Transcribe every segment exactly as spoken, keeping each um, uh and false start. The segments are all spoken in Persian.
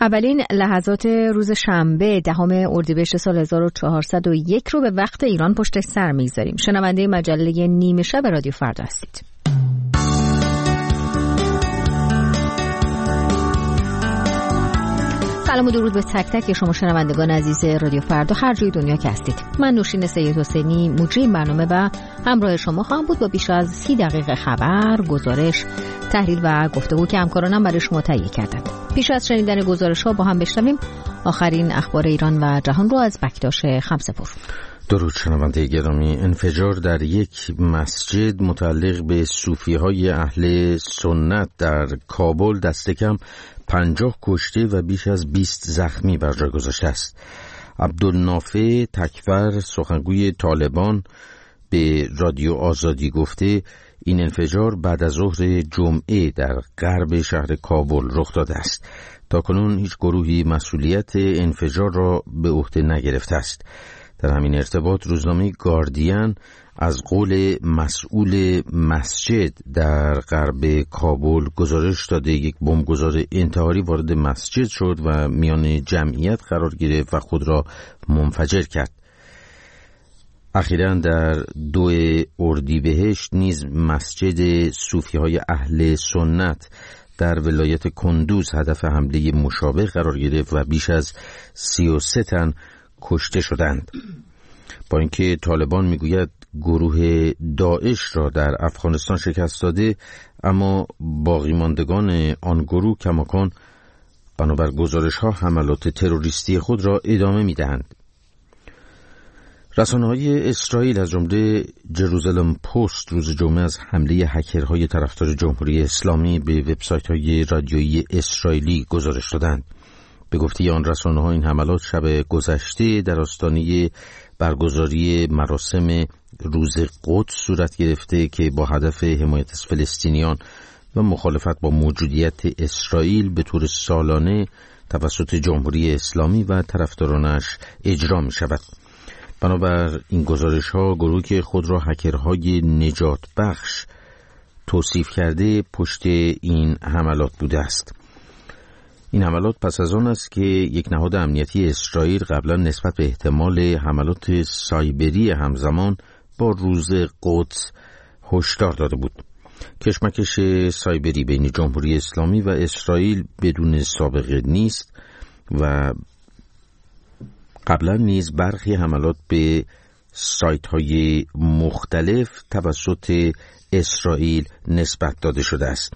اولین لحظات روز شنبه دهم اردیبهشت سال هزار و چهارصد و یک رو به وقت ایران پشت سر میگذاریم. شنونده مجله نیمه شب رادیو فردا هستید. سلام و درود به تک تک شما شنوندگان عزیز رادیو فردا هر جای دنیا که هستید. من نوشین سید حسینی مجری برنامه و همراه شما خواهم بود با بیش از سی دقیقه خبر، گزارش، تحلیل و گفتگو که همکارانم برای شما تهیه کردند. پیش از شنیدن گزارش ها با هم بشنویم آخرین اخبار ایران و جهان رو از بکتاش خمسه‌پور. درود شنونده گرامی. انفجار در یک مسجد متعلق به صوفی‌های اهل سنت در کابل دست کم پنجاه کشته و بیش از بیست زخمی بر جای گذاشته است. عبدالنافع تکفر سخنگوی طالبان به رادیو آزادی گفته این انفجار بعد از ظهر جمعه در غرب شهر کابل رخ داده است. تاکنون هیچ گروهی مسئولیت انفجار را به عهده نگرفته است. در همین ارتباط روزنامه گاردین از قول مسئول مسجد در غرب کابل گزارش داده یک بمبگذار انتحاری وارد مسجد شد و میان جمعیت قرار گرفت و خود را منفجر کرد. اخیراً در دو اردیبهشت نیز مسجد صوفی‌های اهل سنت در ولایت کندوز هدف حمله مشابه قرار گرفت و بیش از سی و سه تن کشته شدند. با اینکه طالبان میگوید گروه داعش را در افغانستان شکست داده، اما باقی ماندگان آن گروه کماکان بنابر گزارش ها حملات تروریستی خود را ادامه میدهند. رسانه‌های اسرائیل از جمله جروزالم پست روز جمعه از حمله هکرهای طرفدار جمهوری اسلامی به وبسایت‌های رادیویی اسرائیلی گزارش دادند. به گفته آن رسانه‌ها این حملات شب گذشته در آستانه برگزاری مراسم روز قدس صورت گرفته که با هدف حمایت از فلسطینیان و مخالفت با موجودیت اسرائیل به طور سالانه توسط جمهوری اسلامی و طرفدارانش اجرا می شود. بنابر این گزارش ها گروهی که خود را هکرهای نجات بخش توصیف کرده پشت این حملات بوده است. این حملات پس از آن است که یک نهاد امنیتی اسرائیل قبلا نسبت به احتمال حملات سایبری همزمان با روز قدس هشدار داده بود. کشمکش سایبری بین جمهوری اسلامی و اسرائیل بدون سابقه نیست و قبلا نیز برخی حملات به سایت های مختلف توسط اسرائیل نسبت داده شده است.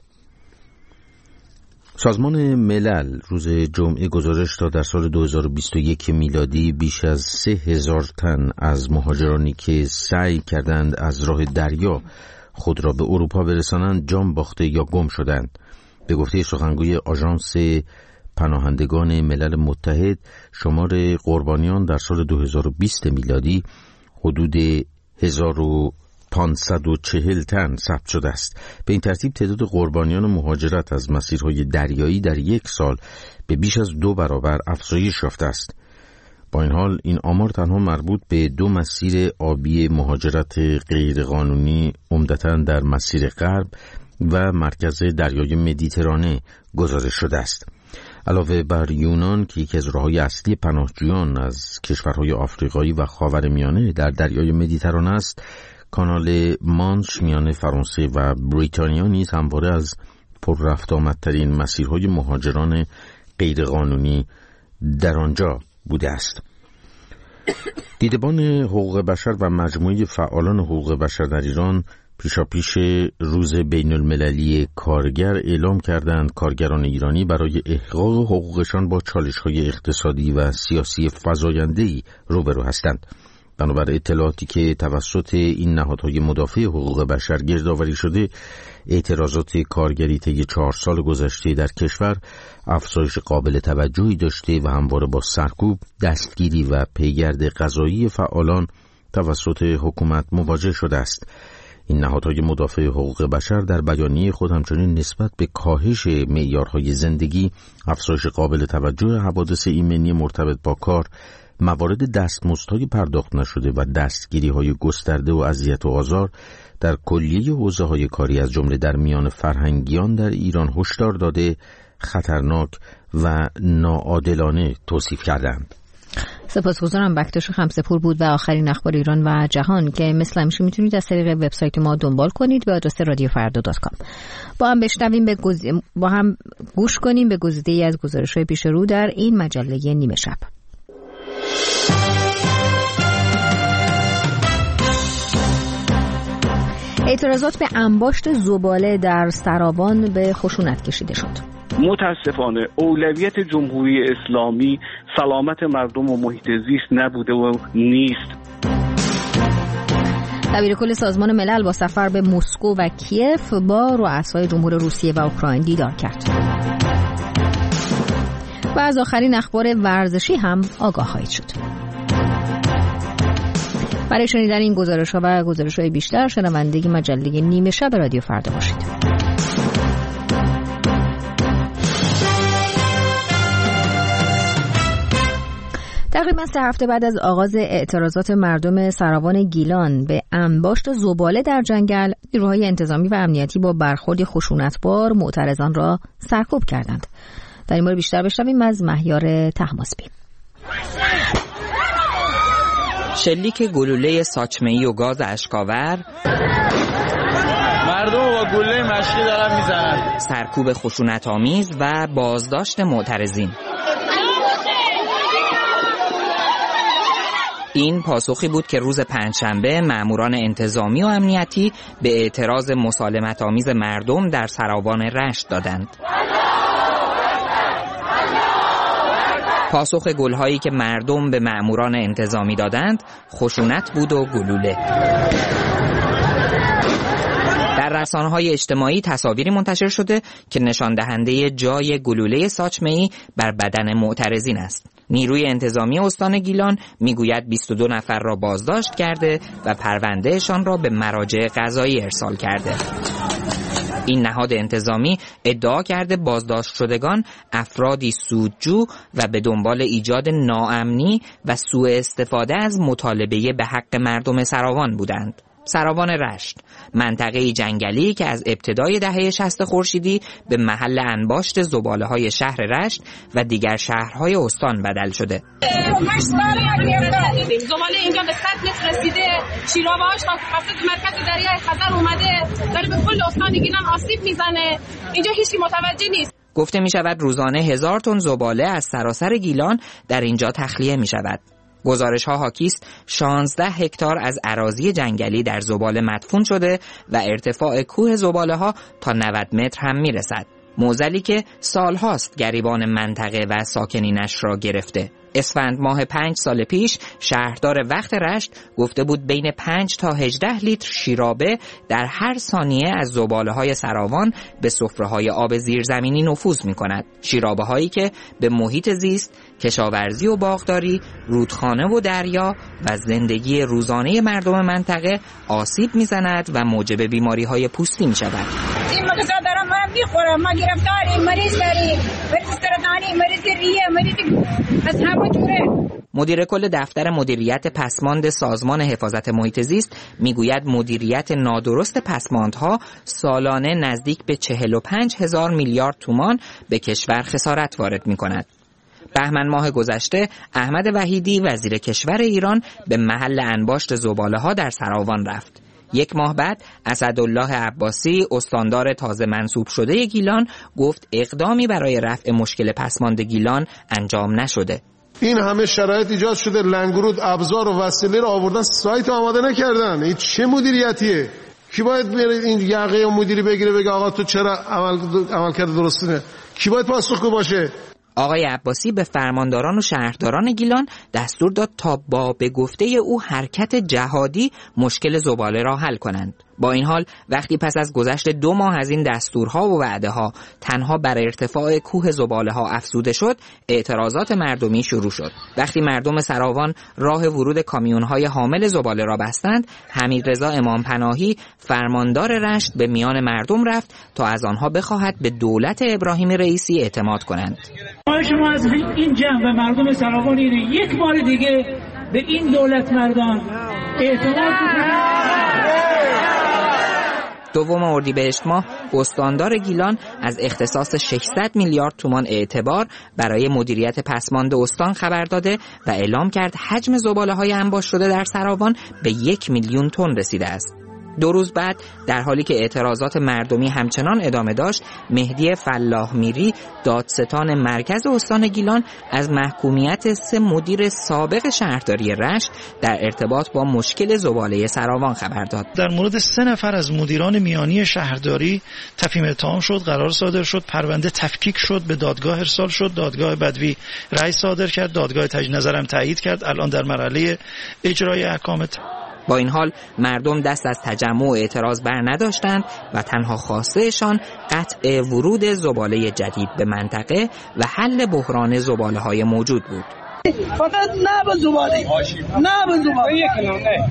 سازمان ملل روز جمعه گزارش داد در سال دو هزار و بیست و یک میلادی بیش از سه هزار تن از مهاجرانی که سعی کردند از راه دریا خود را به اروپا برسانند جان باخته یا گم شدند. به گفته سخنگوی آژانس پناهندگان ملل متحد شمار قربانیان در سال دو هزار و بیست میلادی حدود هزار و پانصد و چهل تن ثبت شده است. به این ترتیب تعداد قربانیان مهاجرت از مسیرهای دریایی در یک سال به بیش از دو برابر افزایش یافته است. با این حال این آمار تنها مربوط به دو مسیر آبی مهاجرت غیرقانونی عمدتاً در مسیر غرب و مرکز دریای مدیترانه گزارش شده است. علاوه بر یونان که یکی از راههای اصلی پناهجویان از کشورهای آفریقایی و خاورمیانه در دریای مدیترانه است، کانال مانش میان فرانسه و بریتانیا نیز همواره از پر رفت آمدترین مسیرهای مهاجران غیرقانونی در آنجا بوده است. دیدبان حقوق بشر و مجموعه فعالان حقوق بشر در ایران پیشاپیش روز بین المللی کارگر اعلام کردند کارگران ایرانی برای احقاق حقوقشان با چالش‌های اقتصادی و سیاسی فزاینده‌ای روبرو هستند. بنابر اطلاعاتی که توسط این نهادهای مدافع حقوق بشر گردآوری شده، اعتراضات کارگری طی چهار سال گذشته در کشور افزایش قابل توجهی داشته و همواره با سرکوب، دستگیری و پیگرد قضایی فعالان توسط حکومت مواجه شده است. این نهادهای مدافع حقوق بشر در بیانیه خود همچنین نسبت به کاهش معیارهای زندگی، افزایش قابل توجه حوادث ایمنی مرتبط با کار، موارد دستمزدهای پرداخت نشده و دستگیری‌های گسترده و اذیت و آزار در کلیه حوزه‌های کاری از جمله در میان فرهنگیان در ایران هشدار داده خطرناک و ناعادلانه توصیف کردند. سپاسگزارم. بکتاش خمسپور بود و آخرین اخبار ایران و جهان که مثل همیشه میتونید از طریق وبسایت ما دنبال کنید به آدرس رادیو فردا دات کام. با هم بشنویم به گز... با هم گوش کنیم به گزیده‌ای از گزارش‌های پیش رو در این مجله نیمه شب. اعتراضات به انباشت زباله در سراوان به خشونت کشیده شد. متاسفانه اولویت جمهوری اسلامی سلامت مردم و محیط زیست نبوده و نیست. دبیر کل سازمان ملل با سفر به مسکو و کیف با رؤسای جمهور روسیه و اوکراین دیدار کرد. و از آخرین اخبار ورزشی هم آگاه خواهید شد. برای شنیدن این گزارش‌ها و گزارش‌های بیشتر شنونده مجله نیمه شب رادیو فردا باشید. تقریبا سه هفته بعد از آغاز اعتراضات مردم سراوان گیلان به انباشت زباله در جنگل، نیروهای انتظامی و امنیتی با برخورد خشونتبار معترضان را سرکوب کردند. در این مورد بیشتر بشنویم از مهیار طهماسبی. شلیک گلوله ساچمه‌ای و گاز اشکاور، مردم با گلوله مشکی دارن میزنن، سرکوب خشونت‌آمیز و بازداشت معترضین. این پاسخی بود که روز پنجشنبه ماموران انتظامی و امنیتی به اعتراض مسالمت‌آمیز مردم در سراوان رشت دادند. پاسخ گل‌هایی که مردم به ماموران انتظامی دادند خشونت بود و گلوله. در رسانه‌های اجتماعی تصاویری منتشر شده که نشان دهنده جای گلوله ساچمه‌ای بر بدن معترضین است. نیروی انتظامی استان گیلان میگوید بیست و دو نفر را بازداشت کرده و پروندهشان را به مراجع قضایی ارسال کرده. این نهاد انتظامی ادعا کرده بازداشت شدگان افرادی سودجو و به دنبال ایجاد ناامنی و سوء استفاده از مطالبه به حق مردم سراوان بودند. سراوان رشت، منطقه جنگلی که از ابتدای دهه شصت خورشیدی به محل انباشت زباله‌های شهر رشت و دیگر شهرهای استان بدل شده. زباله اینجا به صد متر رسیده، شیرابه‌هاش تا وسط مرکز دریای خزر اومده، داره به کل استان گیلان آسیب میزنه. اینجا هیچی متوجه نیست. گفته می شود روزانه هزار تن زباله از سراسر گیلان در اینجا تخلیه می شود. گزارش ها حاکی است شانزده هکتار از اراضی جنگلی در زباله مدفون شده و ارتفاع کوه زباله ها تا نود متر هم می رسد. معضلی که سالهاست گریبان منطقه و ساکنینش را گرفته. اسفند ماه پنج سال پیش شهردار وقت رشت گفته بود بین پنج تا هجده لیتر شیرابه در هر ثانیه از زباله‌های سراوان به سفره‌های آب زیرزمینی نفوذ می‌کند. شیرابه هایی که به محیط زیست، کشاورزی و باغداری، رودخانه و دریا و زندگی روزانه مردم منطقه آسیب می‌زند و موجب بیماری‌های پوستی می‌شود. این مغزا دارم ما می‌خورم، ما گرفتاریم، مریض داریم، مریض سرطانی، مریض ریه، مریض از همه جوره. مدیر کل دفتر مدیریت پسماند سازمان حفاظت محیط زیست میگوید مدیریت نادرست پسماندها سالانه نزدیک به چهل و پنج هزار میلیارد تومان به کشور خسارت وارد می‌کند. بهمن ماه گذشته احمد وحیدی وزیر کشور ایران به محل انباشت زباله‌ها در سراوان رفت. یک ماه بعد اسدالله عباسی استاندار تازه منصوب شده گیلان گفت اقدامی برای رفع مشکل پسماند گیلان انجام نشده. این همه شرایط ایجاد شده، لنگرود ابزار و وسیله رو آوردن، سایت آماده نکردن. این چه مدیریتیه؟ کی باید بره این یقه مدیری بگیره بگه آقا تو چرا عمل عمل کرده درسته؟ کی باید پاسخگو باشه؟ آقای عباسی به فرمانداران و شهرداران گیلان دستور داد تا با به گفته او حرکت جهادی مشکل زباله را حل کنند. با این حال وقتی پس از گذشت دو ماه از این دستورها و وعده‌ها تنها بر ارتفاع کوه زباله‌ها افزوده شد، اعتراضات مردمی شروع شد. وقتی مردم سراوان راه ورود کامیون‌های حامل زباله را بستند، حمیدرضا امامپناهی فرماندار رشت به میان مردم رفت تا از آنها بخواهد به دولت ابراهیم رئیسی اعتماد کنند. شما از این جمع و مردم سراوان اینه یک بار دیگه به این دولت مردان اعتماد کنید. دوم اردیبهشت ماه استاندار گیلان از اختصاص ششصد میلیارد تومان اعتبار برای مدیریت پسماند استان خبر داده و اعلام کرد حجم زباله‌های انباشت شده در سراوان به یک میلیون تن رسیده است. دو روز بعد در حالی که اعتراضات مردمی همچنان ادامه داشت، مهدی فلاح میری دادستان مرکز استان گیلان از محکومیت سه مدیر سابق شهرداری رشت در ارتباط با مشکل زباله سراوان خبر داد. در مورد سه نفر از مدیران میانی شهرداری تفهیم اتهام شد، قرار صادر شد، پرونده تفکیک شد، به دادگاه ارسال شد، دادگاه بدوی رأی صادر کرد، دادگاه تجدید نظر هم تایید کرد، الان در مرحله اجرای احکام. با این حال مردم دست از تجمع و اعتراض بر نداشتند و تنها خواستهشان قطع ورود زباله جدید به منطقه و حل بحران زباله‌های موجود بود. فقط نه به زباله، نه به زباله.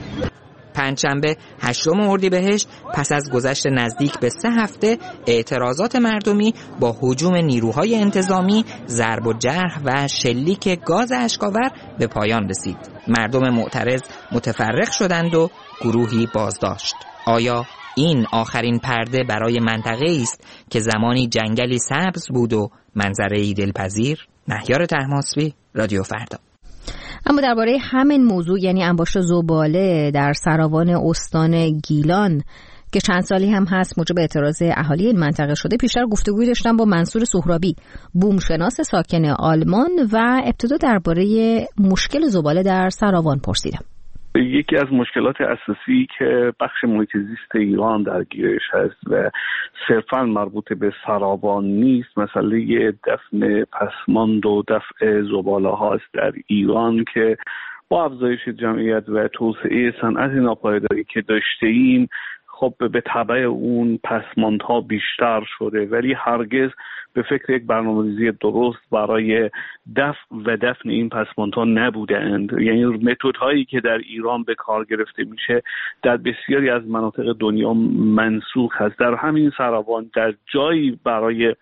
پنجشنبه هشتم اردیبهشت پس از گذشت نزدیک به سه هفته اعتراضات مردمی با هجوم نیروهای انتظامی، ضرب و جرح و شلیک گاز اشک‌آور به پایان رسید. مردم معترض متفرق شدند و گروهی بازداشت. آیا این آخرین پرده برای منطقه است که زمانی جنگلی سبز بود و منظره‌ای دلپذیر؟ مهیار طهماسبی، رادیو فردا. اما درباره همین موضوع، یعنی انباشت زباله در سراوان استان گیلان که چند سالی هم هست موجب اعتراض اهالی این منطقه شده، پیشتر گفتگویی داشتم با منصور سهرابی، بومشناس ساکن آلمان، و ابتدا درباره مشکل زباله در سراوان پرسیدم. یکی از مشکلات اساسی که بخش محیط زیست ایران درگیرش هست و صرفاً مربوط به سراوان نیست، مسئله دفن پسماند و دفع زباله هاست در ایران که با افزایش جمعیت و توسعه صنعت ناپایداری که داشته ایم، خب به تبع اون پسماندها بیشتر شده، ولی هرگز به فکر یک برنامه‌ریزی درست برای دفع و دفن این پسماندها نبودند. یعنی متدهایی که در ایران به کار گرفته میشه در بسیاری از مناطق دنیا منسوخ هست. در همین سراوان در جایی برای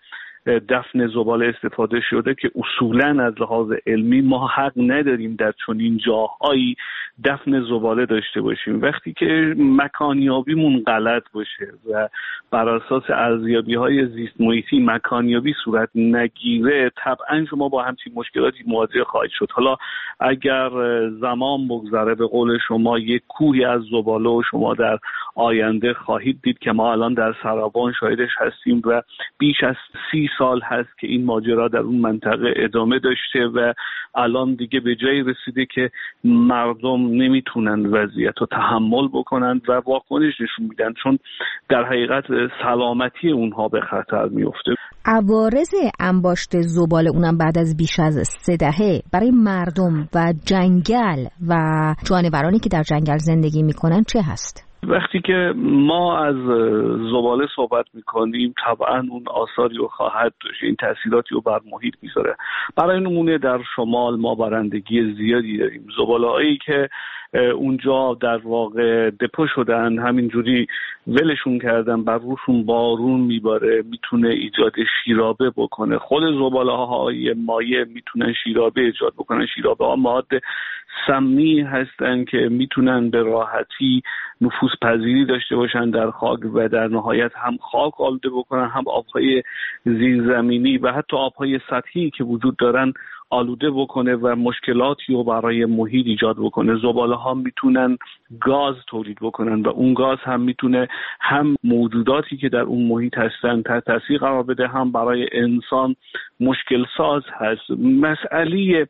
دفن زباله استفاده شده که اصولاً از لحاظ علمی ما حق نداریم در چنین جاهایی دفن زباله داشته باشیم. وقتی که مکانیابیمون غلط باشه و بر اساس ارزیابی‌های زیست محیطی مکانیابی صورت نگیره، طبعاً شما با همچین مشکلاتی مواجه خواهید شد. حالا اگر زمان بگذره، به قول شما، یک کوهی از زباله و شما در آینده خواهید دید که ما الان در سراوان شاهدش هستیم و بیش از سی سال هست که این ماجرا در اون منطقه ادامه داشته و الان دیگه به جایی رسیده که مردم نمیتونن وضعیت رو تحمل بکنن و واکنش نشون میدن، چون در حقیقت سلامتی اونها به خطر میفته. عوارض انباشت زباله، اونم بعد از بیش از سه دهه، برای مردم و جنگل و جانورانی که در جنگل زندگی میکنن چه هست؟ وقتی که ما از زباله صحبت میکنیم طبعا اون آثاری رو خواهد داشت، این تأثیراتی رو بر محیط میذاره. برای نمونه در شمال ما بارندگی زیادی داریم، زباله هایی که اونجا در واقع دپو شدن همینجوری ولشون کردن، بر روشون بارون میباره، میتونه ایجاد شیرابه بکنه. خود زباله های مایع میتونن شیرابه ایجاد بکنن. شیرابه ها مواد سمی هستن که میتونن به راحتی نفوذ پذیری داشته باشن در خاک و در نهایت هم خاک آلوده بکنن، هم آبهای زیرزمینی و حتی آبهای سطحی که وجود دارن آلوده بکنه و مشکلاتی رو برای محیط ایجاد بکنه. زباله ها میتونن گاز تولید بکنن و اون گاز هم میتونه هم موجوداتی که در اون محیط هستن تحت تاثیر قرار بده، هم برای انسان مشکل ساز هست. مسئله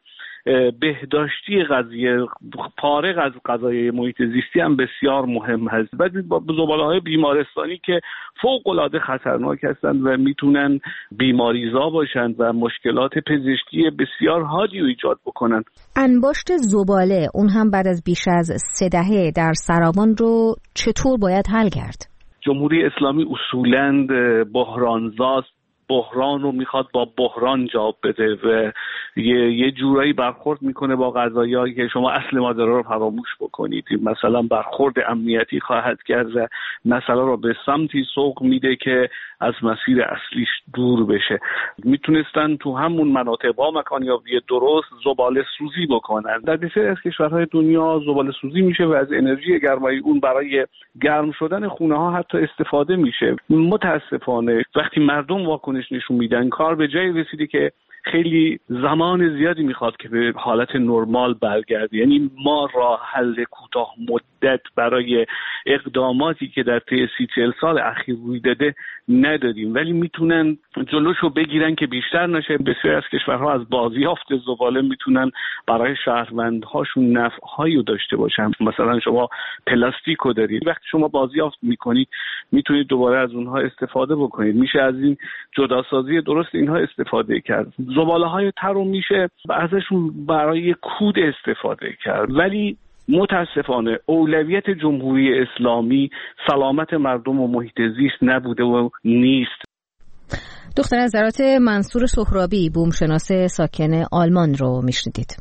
بهداشتی قضیه فارغ از قضایای محیط زیستی هم بسیار مهم هست. بعد با زباله‌های بیمارستانی که فوق‌العاده خطرناک هستند و میتونن بیماریزا باشند و مشکلات پزشکی بسیار حادی رو ایجاد بکنن. انباشت زباله، اون هم بعد از بیش از سه دهه در سراوان، رو چطور باید حل کرد؟ جمهوری اسلامی اصولاً بحرانزاست بحران رو میخواد با بحران جواب بده و یه, یه جورایی برخورد میکنه با قضایایی که شما اصل ماجرا رو فراموش بکنید. مثلا برخورد امنیتی خواهد کرد و مسئله رو به سمتی سوق میده که از مسیر اصلیش دور بشه. میتونستن تو همون مناطق با مکانیابی درست زباله سوزی بکنن. در بسیاری از کشورهای دنیا زباله سوزی میشه و از انرژی گرمایی اون برای گرم شدن خونه ها حتی استفاده میشه. متاسفانه وقتی مردم واکنش نشون میدن کار به جایی رسیده که خیلی زمان زیادی میخواد که به حالت نرمال برگرده. یعنی ما راه حل کوتاه مدت برای اقداماتی که در طی سی چهل سال اخیر روی داده ندادیم، ولی میتونن جلوشو بگیرن که بیشتر نشه. بسیاری از کشورها از بازیافت زباله میتونن برای شهروندهاشون نفعهایی رو داشته باشن. مثلا شما پلاستیکو دارید، وقتی شما بازیافت میکنید میتونید دوباره از اونها استفاده بکنید. میشه از این جداسازی درست اینها استفاده کرد. زباله های تر رو میشه ازشون برای کود استفاده کرد، ولی متاسفانه اولویت جمهوری اسلامی سلامت مردم و محیط زیست نبوده و نیست. دختر نظرات منصور سهرابی، بومشناس ساکن آلمان رو میشنیدید.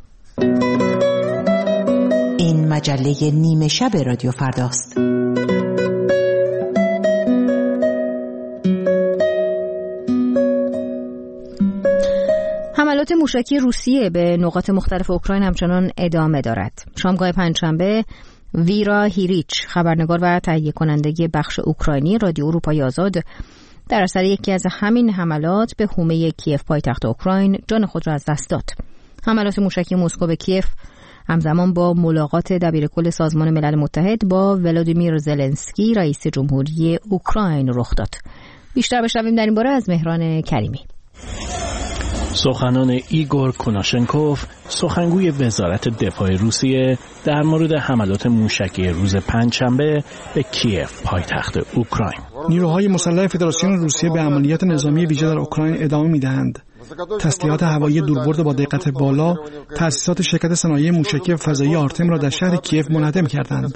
این مجله نیمه شب رادیو فرداست. حملات موشکی روسیه به نقاط مختلف اوکراین همچنان ادامه دارد. شامگاه پنجشنبه ویرا هیریچ، خبرنگار و تهیه کننده بخش اوکراینی رادیو اروپای آزاد، در اثر یکی از همین حملات به حومه کیف پایتخت اوکراین جان خود را از دست داد. حملات موشکی مسکو به کیف همزمان با ملاقات دبیرکل سازمان ملل متحد با ولادیمیر زلنسکی رئیس جمهوری اوکراین رخ داد. بیشتر بشنویم در این باره از مهران کریمی. سخنان ایگور کوناشنکوف، سخنگوی وزارت دفاع روسیه، در مورد حملات موشکی روز پنجشنبه به کیف پایتخت اوکراین. نیروهای مسلح فدراسیون روسیه به عملیات نظامی ویژه در اوکراین ادامه می‌دهند. تسلیحات هوایی دوربرد با دقت بالا تأسیسات شرکت صنایع موشکی فضایی آرتم را در شهر کیف منهدم کردند.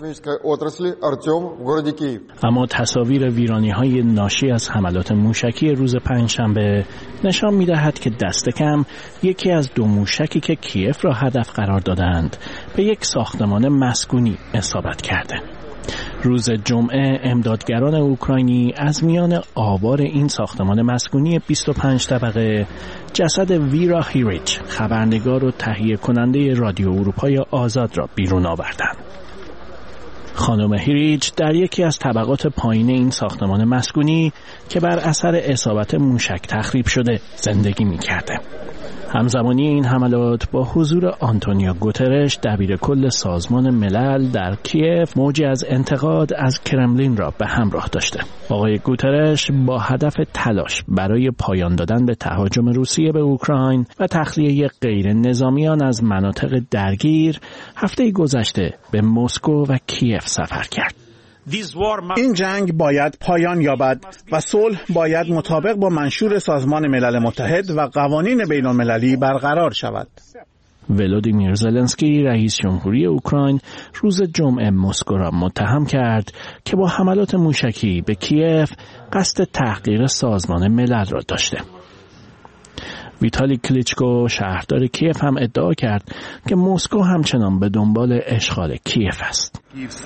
اما تصاویر ویرانی‌های ناشی از حملات موشکی روز پنجشنبه نشان می‌دهد که دست کم یکی از دو موشکی که کیف را هدف قرار دادند به یک ساختمان مسکونی اصابت کرده. روز جمعه امدادگران اوکراینی از میان آوار این ساختمان مسکونی بیست و پنج طبقه جسد ویرا هیریچ، خبرنگار و تهیه کننده رادیو اروپای آزاد را بیرون آوردند. خانم هیریچ در یکی از طبقات پایین این ساختمان مسکونی که بر اثر اصابت موشک تخریب شده زندگی می‌کرده. همزمانی این حملات با حضور آنتونیو گوترش، دبیرکل سازمان ملل در کیف، موجی از انتقاد از کرملین را به همراه داشته. آقای گوترش با هدف تلاش برای پایان دادن به تهاجم روسیه به اوکراین و تخلیه غیر نظامیان از مناطق درگیر، هفته گذشته به مسکو و کیف سفر کرد. این جنگ باید پایان یابد و صلح باید مطابق با منشور سازمان ملل متحد و قوانین بین المللی برقرار شود. ولادیمیر زلنسکی رئیس جمهوری اوکراین روز جمعه مسکو را متهم کرد که با حملات موشکی به کیف قصد تحقیر سازمان ملل را داشته. ویتالی کلیچکو شهردار کیف هم ادعا کرد که مسکو همچنان به دنبال اشغال کیف است.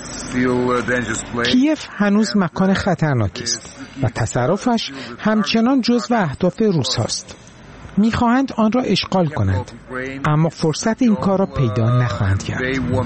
کیف هنوز مکان خطرناکی است و تصرفش همچنان جزو اهداف روس هاست. میخواهند آن را اشغال کنند، اما فرصت این کار را پیدا نخواهند کرد.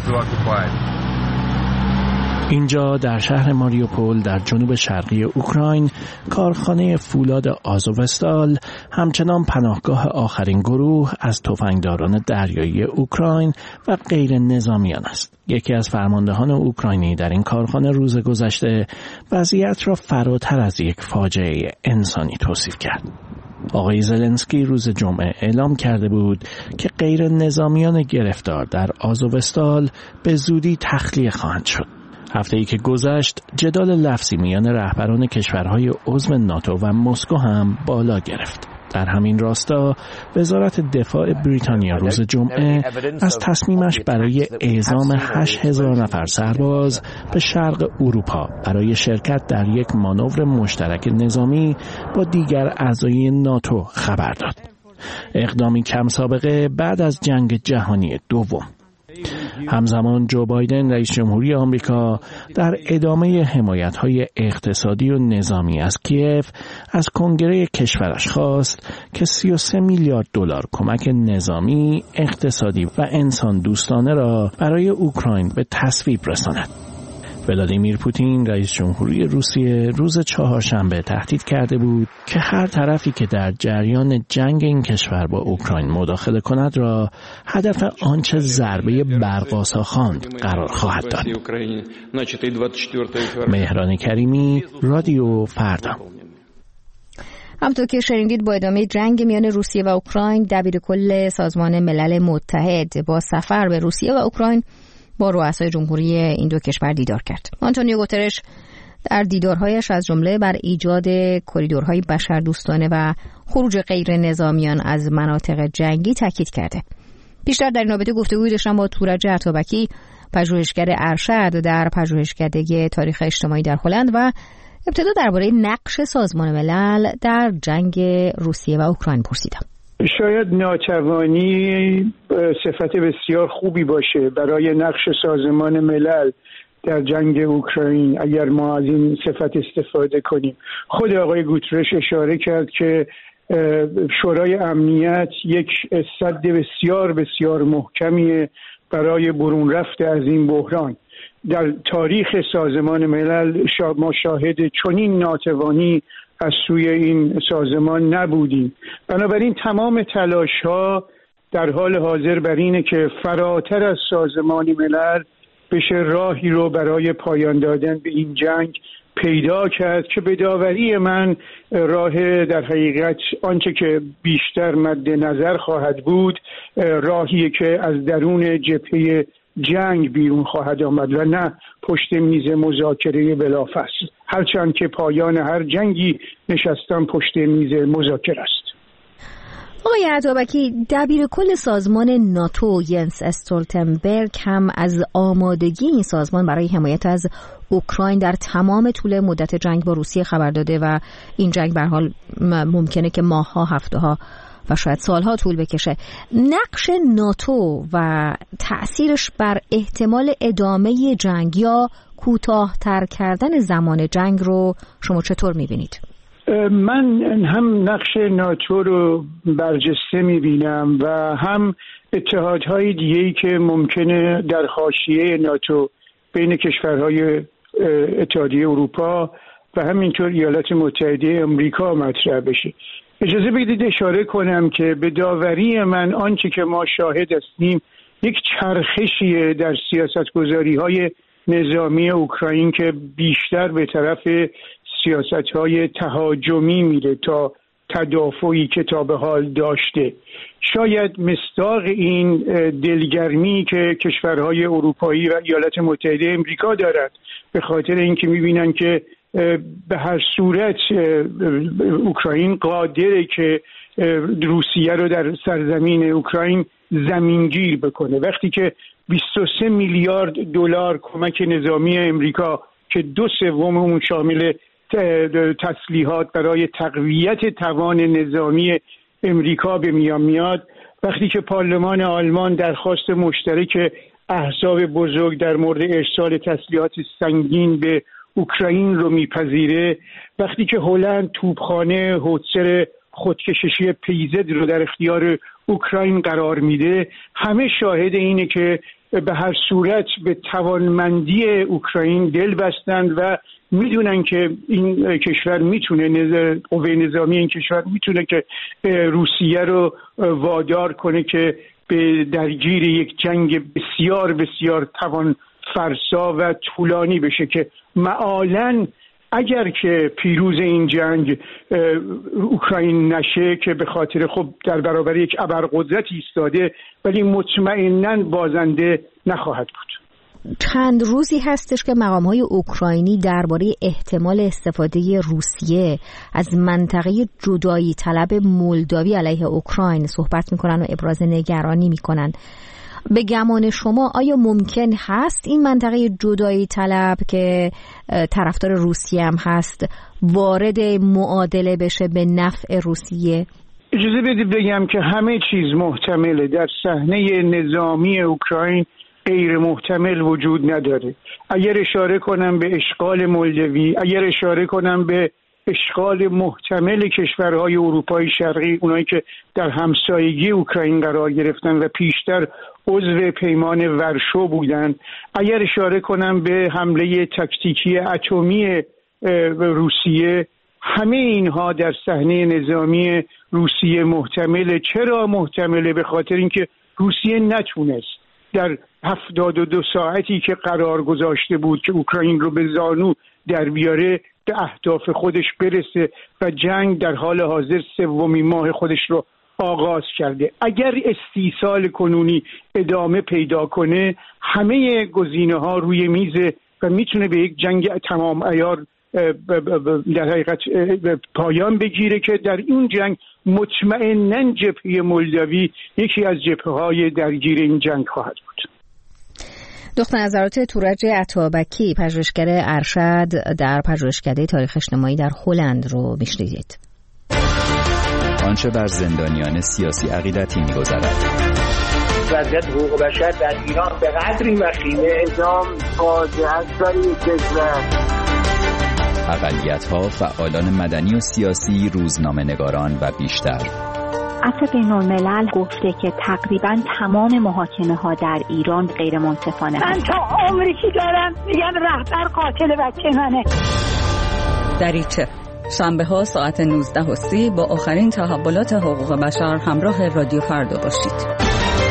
اینجا در شهر ماریوپول در جنوب شرقی اوکراین، کارخانه فولاد آزوفستال همچنان پناهگاه آخرین گروه از تفنگداران دریایی اوکراین و غیر نظامیان است. یکی از فرماندهان اوکراینی در این کارخانه روز گذشته وضعیت را فراتر از یک فاجعه انسانی توصیف کرد. آقای زلنسکی روز جمعه اعلام کرده بود که غیر نظامیان گرفتار در آزوفستال به زودی تخلیه خواهند شد. هفته‌ای که گذشت جدال لفظی میان رهبران کشورهای عضو ناتو و مسکو هم بالا گرفت. در همین راستا وزارت دفاع بریتانیا روز جمعه از تصمیمش برای اعزام هشت هزار نفر سرباز به شرق اروپا برای شرکت در یک مانور مشترک نظامی با دیگر اعضای ناتو خبر داد. اقدامی کم سابقه بعد از جنگ جهانی دوم. همزمان جو بایدن رئیس جمهوری آمریکا در ادامه حمایت‌های اقتصادی و نظامی از کیف از کنگره کشورش خواست که سی و سه میلیارد دلار کمک نظامی، اقتصادی و انسان دوستانه را برای اوکراین به تصویب رساند. ولادیمیر پوتین رئیس جمهوری روسیه روز چهارشنبه تهدید کرده بود که هر طرفی که در جریان جنگ این کشور با اوکراین مداخله کند را هدف آنچه ضربه برق‌آسا خواند قرار خواهد داد. مهران کریمی، رادیو فردا. همونطور که شنیدید با ادامه جنگ میان روسیه و اوکراین، دبیرکل سازمان ملل متحد با سفر به روسیه و اوکراین با رؤسای جمهوری این دو کشور دیدار کرد. آنتونیو گوترش در دیدارهایش از جمله بر ایجاد کریدورهای بشردوستانه و خروج غیر نظامیان از مناطق جنگی تاکید کرده. بیشتر در این رابطه گفتگویی داشتم با تورج عطابکی، پژوهشگر ارشد در پژوهشکده تاریخ اجتماعی در هلند و ابتدا درباره نقش سازمان ملل در جنگ روسیه و اوکراین پرسیدم. شاید ناتوانی صفت بسیار خوبی باشه برای نقش سازمان ملل در جنگ اوکراین اگر ما از این صفت استفاده کنیم. خود آقای گوترش اشاره کرد که شورای امنیت یک سد بسیار بسیار محکمی برای برون رفت از این بحران. در تاریخ سازمان ملل ما شاهد چنین ناتوانی از سوی این سازمان نبودیم. بنابراین تمام تلاش‌ها در حال حاضر بر اینه که فراتر از سازمان ملل بشه راهی رو برای پایان دادن به این جنگ پیدا کرد که به داوری من راه در حقیقت آنچه که بیشتر مد نظر خواهد بود راهی که از درون جبهه جنگ بیرون خواهد آمد و نه پشت میز مذاکره بلافاصله. هرچند که پایان هر جنگی نشستن پشت میز مذاکره است. آقای عطابکی، دبیرکل سازمان ناتو ینس استولتنبرگ هم از آمادگی این سازمان برای حمایت از اوکراین در تمام طول مدت جنگ با روسیه خبر داده و این جنگ به هر حال ممکنه که ماه‌ها، هفته‌ها و شاید سالها طول بکشه. نقش ناتو و تأثیرش بر احتمال ادامه جنگ یا کوتاه‌تر کردن زمان جنگ رو شما چطور می‌بینید؟ من هم نقش ناتو رو برجسته می‌بینم و هم اتحادهای دیگه‌ای که ممکنه در حاشیه ناتو بین کشورهای اتحادیه اروپا و همینطور ایالات متحده آمریکا مطرح بشه. اجازه بدید اشاره کنم که به داوری من آنچه که ما شاهد هستیم یک چرخشیه در سیاستگذاری‌های نظامی اوکراین که بیشتر به طرف سیاست‌های تهاجمی میره تا تدافعی که تا به حال داشته. شاید مصداق این دلگرمی که کشورهای اروپایی و ایالات متحده آمریکا دارد به خاطر اینکه می‌بینن که به هر صورت اوکراین قادره که روسیه رو در سرزمین اوکراین زمینگیر بکنه. وقتی که بیست و سه میلیارد دلار کمک نظامی امریکا که دو سوم اون شامل تسلیحات برای تقویت توان نظامی امریکا به میان میاد، وقتی که پارلمان آلمان درخواست مشترک احزاب بزرگ در مورد ارسال تسلیحات سنگین به اوکراین رو میپذیره، وقتی که هلند توپخانه هوتسر خودکششی پیزد رو در اختیار اوکراین قرار میده، همه شاهد اینه که به هر صورت به توانمندی اوکراین دل بستند و میدونن که این کشور میتونه، قوه نظامی این کشور میتونه که روسیه رو وادار کنه که به درگیر یک جنگ بسیار بسیار توان فرسا و طولانی بشه که معالاً اگر که پیروز این جنگ اوکراین نشه که به خاطر خب در برابر یک ابرقدرت ایستاده، ولی مطمئناً بازنده نخواهد بود. چند روزی هستش که مقام‌های اوکراینی درباره احتمال استفاده روسیه از منطقه جدایی طلب مولداوی علیه اوکراین صحبت میکنن و ابراز نگرانی میکنن. به گمان شما آیا ممکن هست این منطقه جدایی طلب که طرفدار روسیه هم هست وارد معادله بشه به نفع روسیه؟ اجازه بدید بگم که همه چیز محتمله. در صحنه نظامی اوکراین غیر محتمل وجود نداره. اگر اشاره کنم به اشغال مولدوی، اگر اشاره کنم به اشغال محتمل کشورهای اروپای شرقی، اونایی که در همسایگی اوکراین قرار گرفتن و پیشتر عضو پیمان ورشو بودن، اگر اشاره کنم به حمله تاکتیکی اتمی روسیه، همه اینها در صحنه نظامی روسیه محتمله. چرا محتمله؟ به خاطر اینکه روسیه نتونست در هفتاد و دو ساعتی که قرار گذاشته بود که اوکراین رو به زانو در بیاره به اهداف خودش برسه و جنگ در حال حاضر سومین ماه خودش رو آغاز کرده. اگر استیصال کنونی ادامه پیدا کنه، همه گزینه ها روی میزه و میتونه به یک جنگ تمام عیار در حقیقت پایان بگیره که در این جنگ مطمئناً جبهه مولداوی یکی از جبهه‌های درگیر این جنگ خواهد بود. دکتر نظرات تورج عطابکی، پژوهشگر ارشد در پژوهشکده تاریخ اجتماعی در هلند رو میشنیدید. آنچه بر زندانیان سیاسی عقیدتی می‌گذرد. وضعیت حقوق بشر در ایران به قدری وخیمه، اعدام فاجعه است برای کشور. اقلیت‌ها، فعالان مدنی و سیاسی، روزنامه‌نگاران و بیشتر. عفو بین‌الملل گفته که تقریباً تمام محاکمه‌ها در ایران غیر منصفانه. من تا عمری که دارم میگم رهبر قاتل بچه منه. دریچه شنبه‌ها ساعت نوزده و سی با آخرین تحولات حقوق بشر همراه رادیو فردا باشید.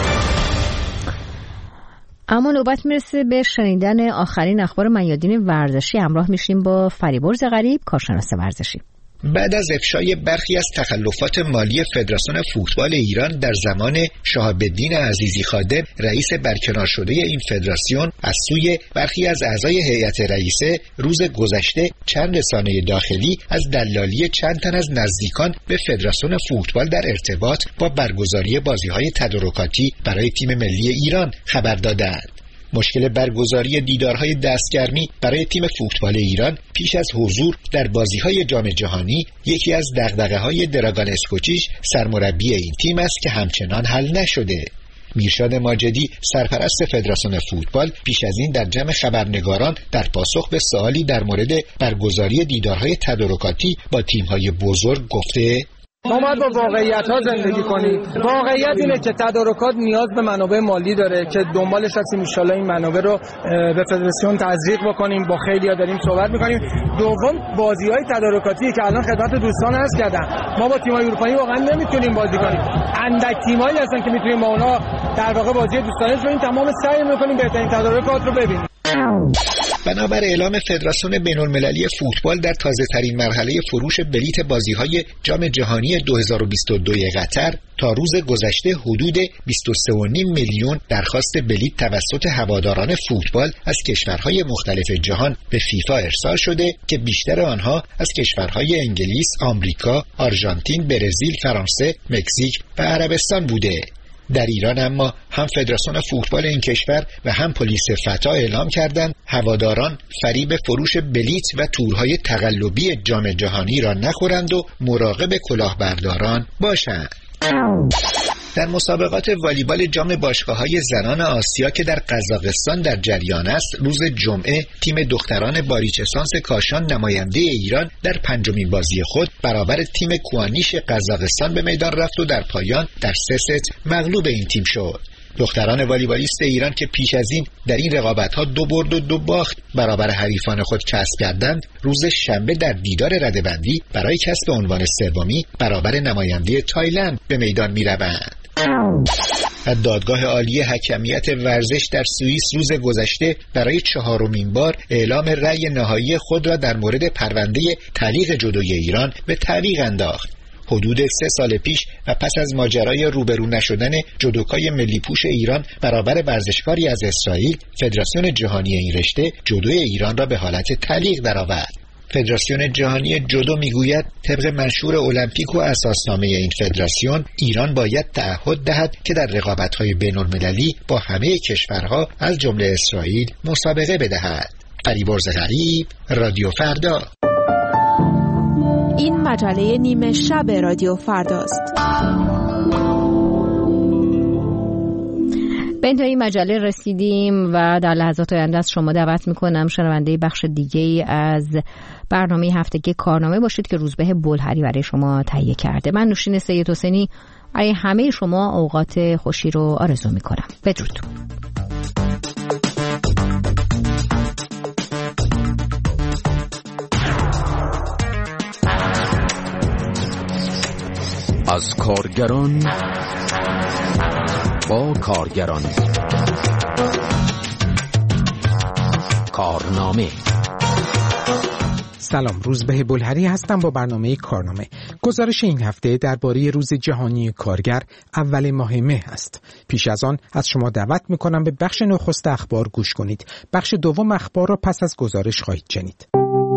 اما نوبت میرسه به شنیدن آخرین اخبار میادین ورزشی. همراه میشیم با فریبرز غریب، کارشناس ورزشی. بعد از افشای برخی از تخلفات مالی فدراسیون فوتبال ایران در زمان شهاب‌الدین عزیزی خادم، رئیس برکنار شده این فدراسیون، از سوی برخی از اعضای هیئت رئیسه، روز گذشته چند رسانه داخلی از دلالی چند تن از نزدیکان به فدراسیون فوتبال در ارتباط با برگزاری بازی‌های تدارکاتی برای تیم ملی ایران خبر دادند. مشکل برگزاری دیدارهای دستگرمی برای تیم فوتبال ایران پیش از حضور در بازی‌های جام جهانی یکی از دغدغه‌های دراگان اسکوچیچ، سرمربی این تیم است که همچنان حل نشده. میرشاد ماجدی، سرپرست فدراسیون فوتبال، پیش از این در جمع خبرنگاران در پاسخ به سوالی در مورد برگزاری دیدارهای تدارکاتی با تیم‌های بزرگ گفته: ما باید با واقعیت ها زندگی کنیم. واقعیت اینه که تدارکات نیاز به منابع مالی داره که دنبالش هستیم ان شاءالله این منابع رو به فدراسیون تزریق بکنیم. با خیلی‌ها داریم صحبت می‌کنیم. دوم، بازی‌های تدارکاتی که الان خدمت دوستان عرض کردم، ما با تیم‌های اروپایی واقعا نمیتونیم بازی کنیم. اندک تیمایی هستن که میتونیم با اونها در واقع بازی دوستانه کنیم. تمام سعی می‌کنیم بهترین تدارکات رو ببینیم. بنابر اعلام فدراسیون بین‌المللی فوتبال، در تازه ترین مرحله فروش بلیت بازی‌های جام جهانی دو هزار و بیست و دو قطر تا روز گذشته حدود بیست و سه و نیم میلیون درخواست بلیت توسط هواداران فوتبال از کشورهای مختلف جهان به فیفا ارسال شده که بیشتر آنها از کشورهای انگلیس، آمریکا، آرژانتین، برزیل، فرانسه، مکزیک و عربستان بوده. در ایران اما هم فدراسیون فوتبال این کشور و هم پلیس فتا اعلام کردند هواداران فریب فروش بلیت و تورهای تقلبی جام جهانی را نخورند و مراقب کلاهبرداران باشند. در مسابقات والیبال جام باشگاه‌های زنان آسیا که در قزاقستان در جریان است، روز جمعه تیم دختران باریچسانس کاشان نماینده ایران در پنجمین بازی خود برابر تیم کوانیش قزاقستان به میدان رفت و در پایان در سه ست مغلوب این تیم شد. دختران والیبالیست ایران که پیش از این در این رقابت‌ها دو برد و دو باخت برابر حریفان خود کسب کردند، روز شنبه در دیدار رده‌بندی برای کسب عنوان سومی برابر نماینده تایلند به میدان می‌روند. دادگاه عالی حکمیت ورزش در سوئیس روز گذشته برای چهارمین بار اعلام رأی نهایی خود را در مورد پرونده تعلیق جدوی ایران به تعویق انداخت. حدود سه سال پیش و پس از ماجرای روبرو نشدن جودوکای ملی پوش ایران برابر ورزشکاری از اسرائیل، فدراسیون جهانی این رشته جودوی ایران را به حالت تعلیق درآورد. فدراسیون جهانی جودو میگوید طبق منشور المپیک و اساسنامه این فدراسیون، ایران باید تعهد دهد که در رقابت‌های بین‌المللی با همه کشورها از جمله اسرائیل مسابقه بدهد. فریبرز غریب، رادیو فردا. این مجله نیمه شب رادیو فرداست. به انتهای مجله رسیدیم و در لحظات آینده از شما دعوت میکنم شنونده بخش دیگه از برنامه هفتگی کارنامه باشید که روزبه بلهری برای شما تهیه کرده. من نوشین سید حسینی برای همه شما اوقات خوشی رو آرزو میکنم. بدرود. از کارگران با کارگران، کارنامه. سلام، روزبه بلهری هستم با برنامه کارنامه. گزارش این هفته درباره روز جهانی کارگر اول ماه مه است. پیش از آن از شما دعوت میکنم به بخش نخست اخبار گوش کنید. بخش دوم اخبار را پس از گزارش خواهید شنید.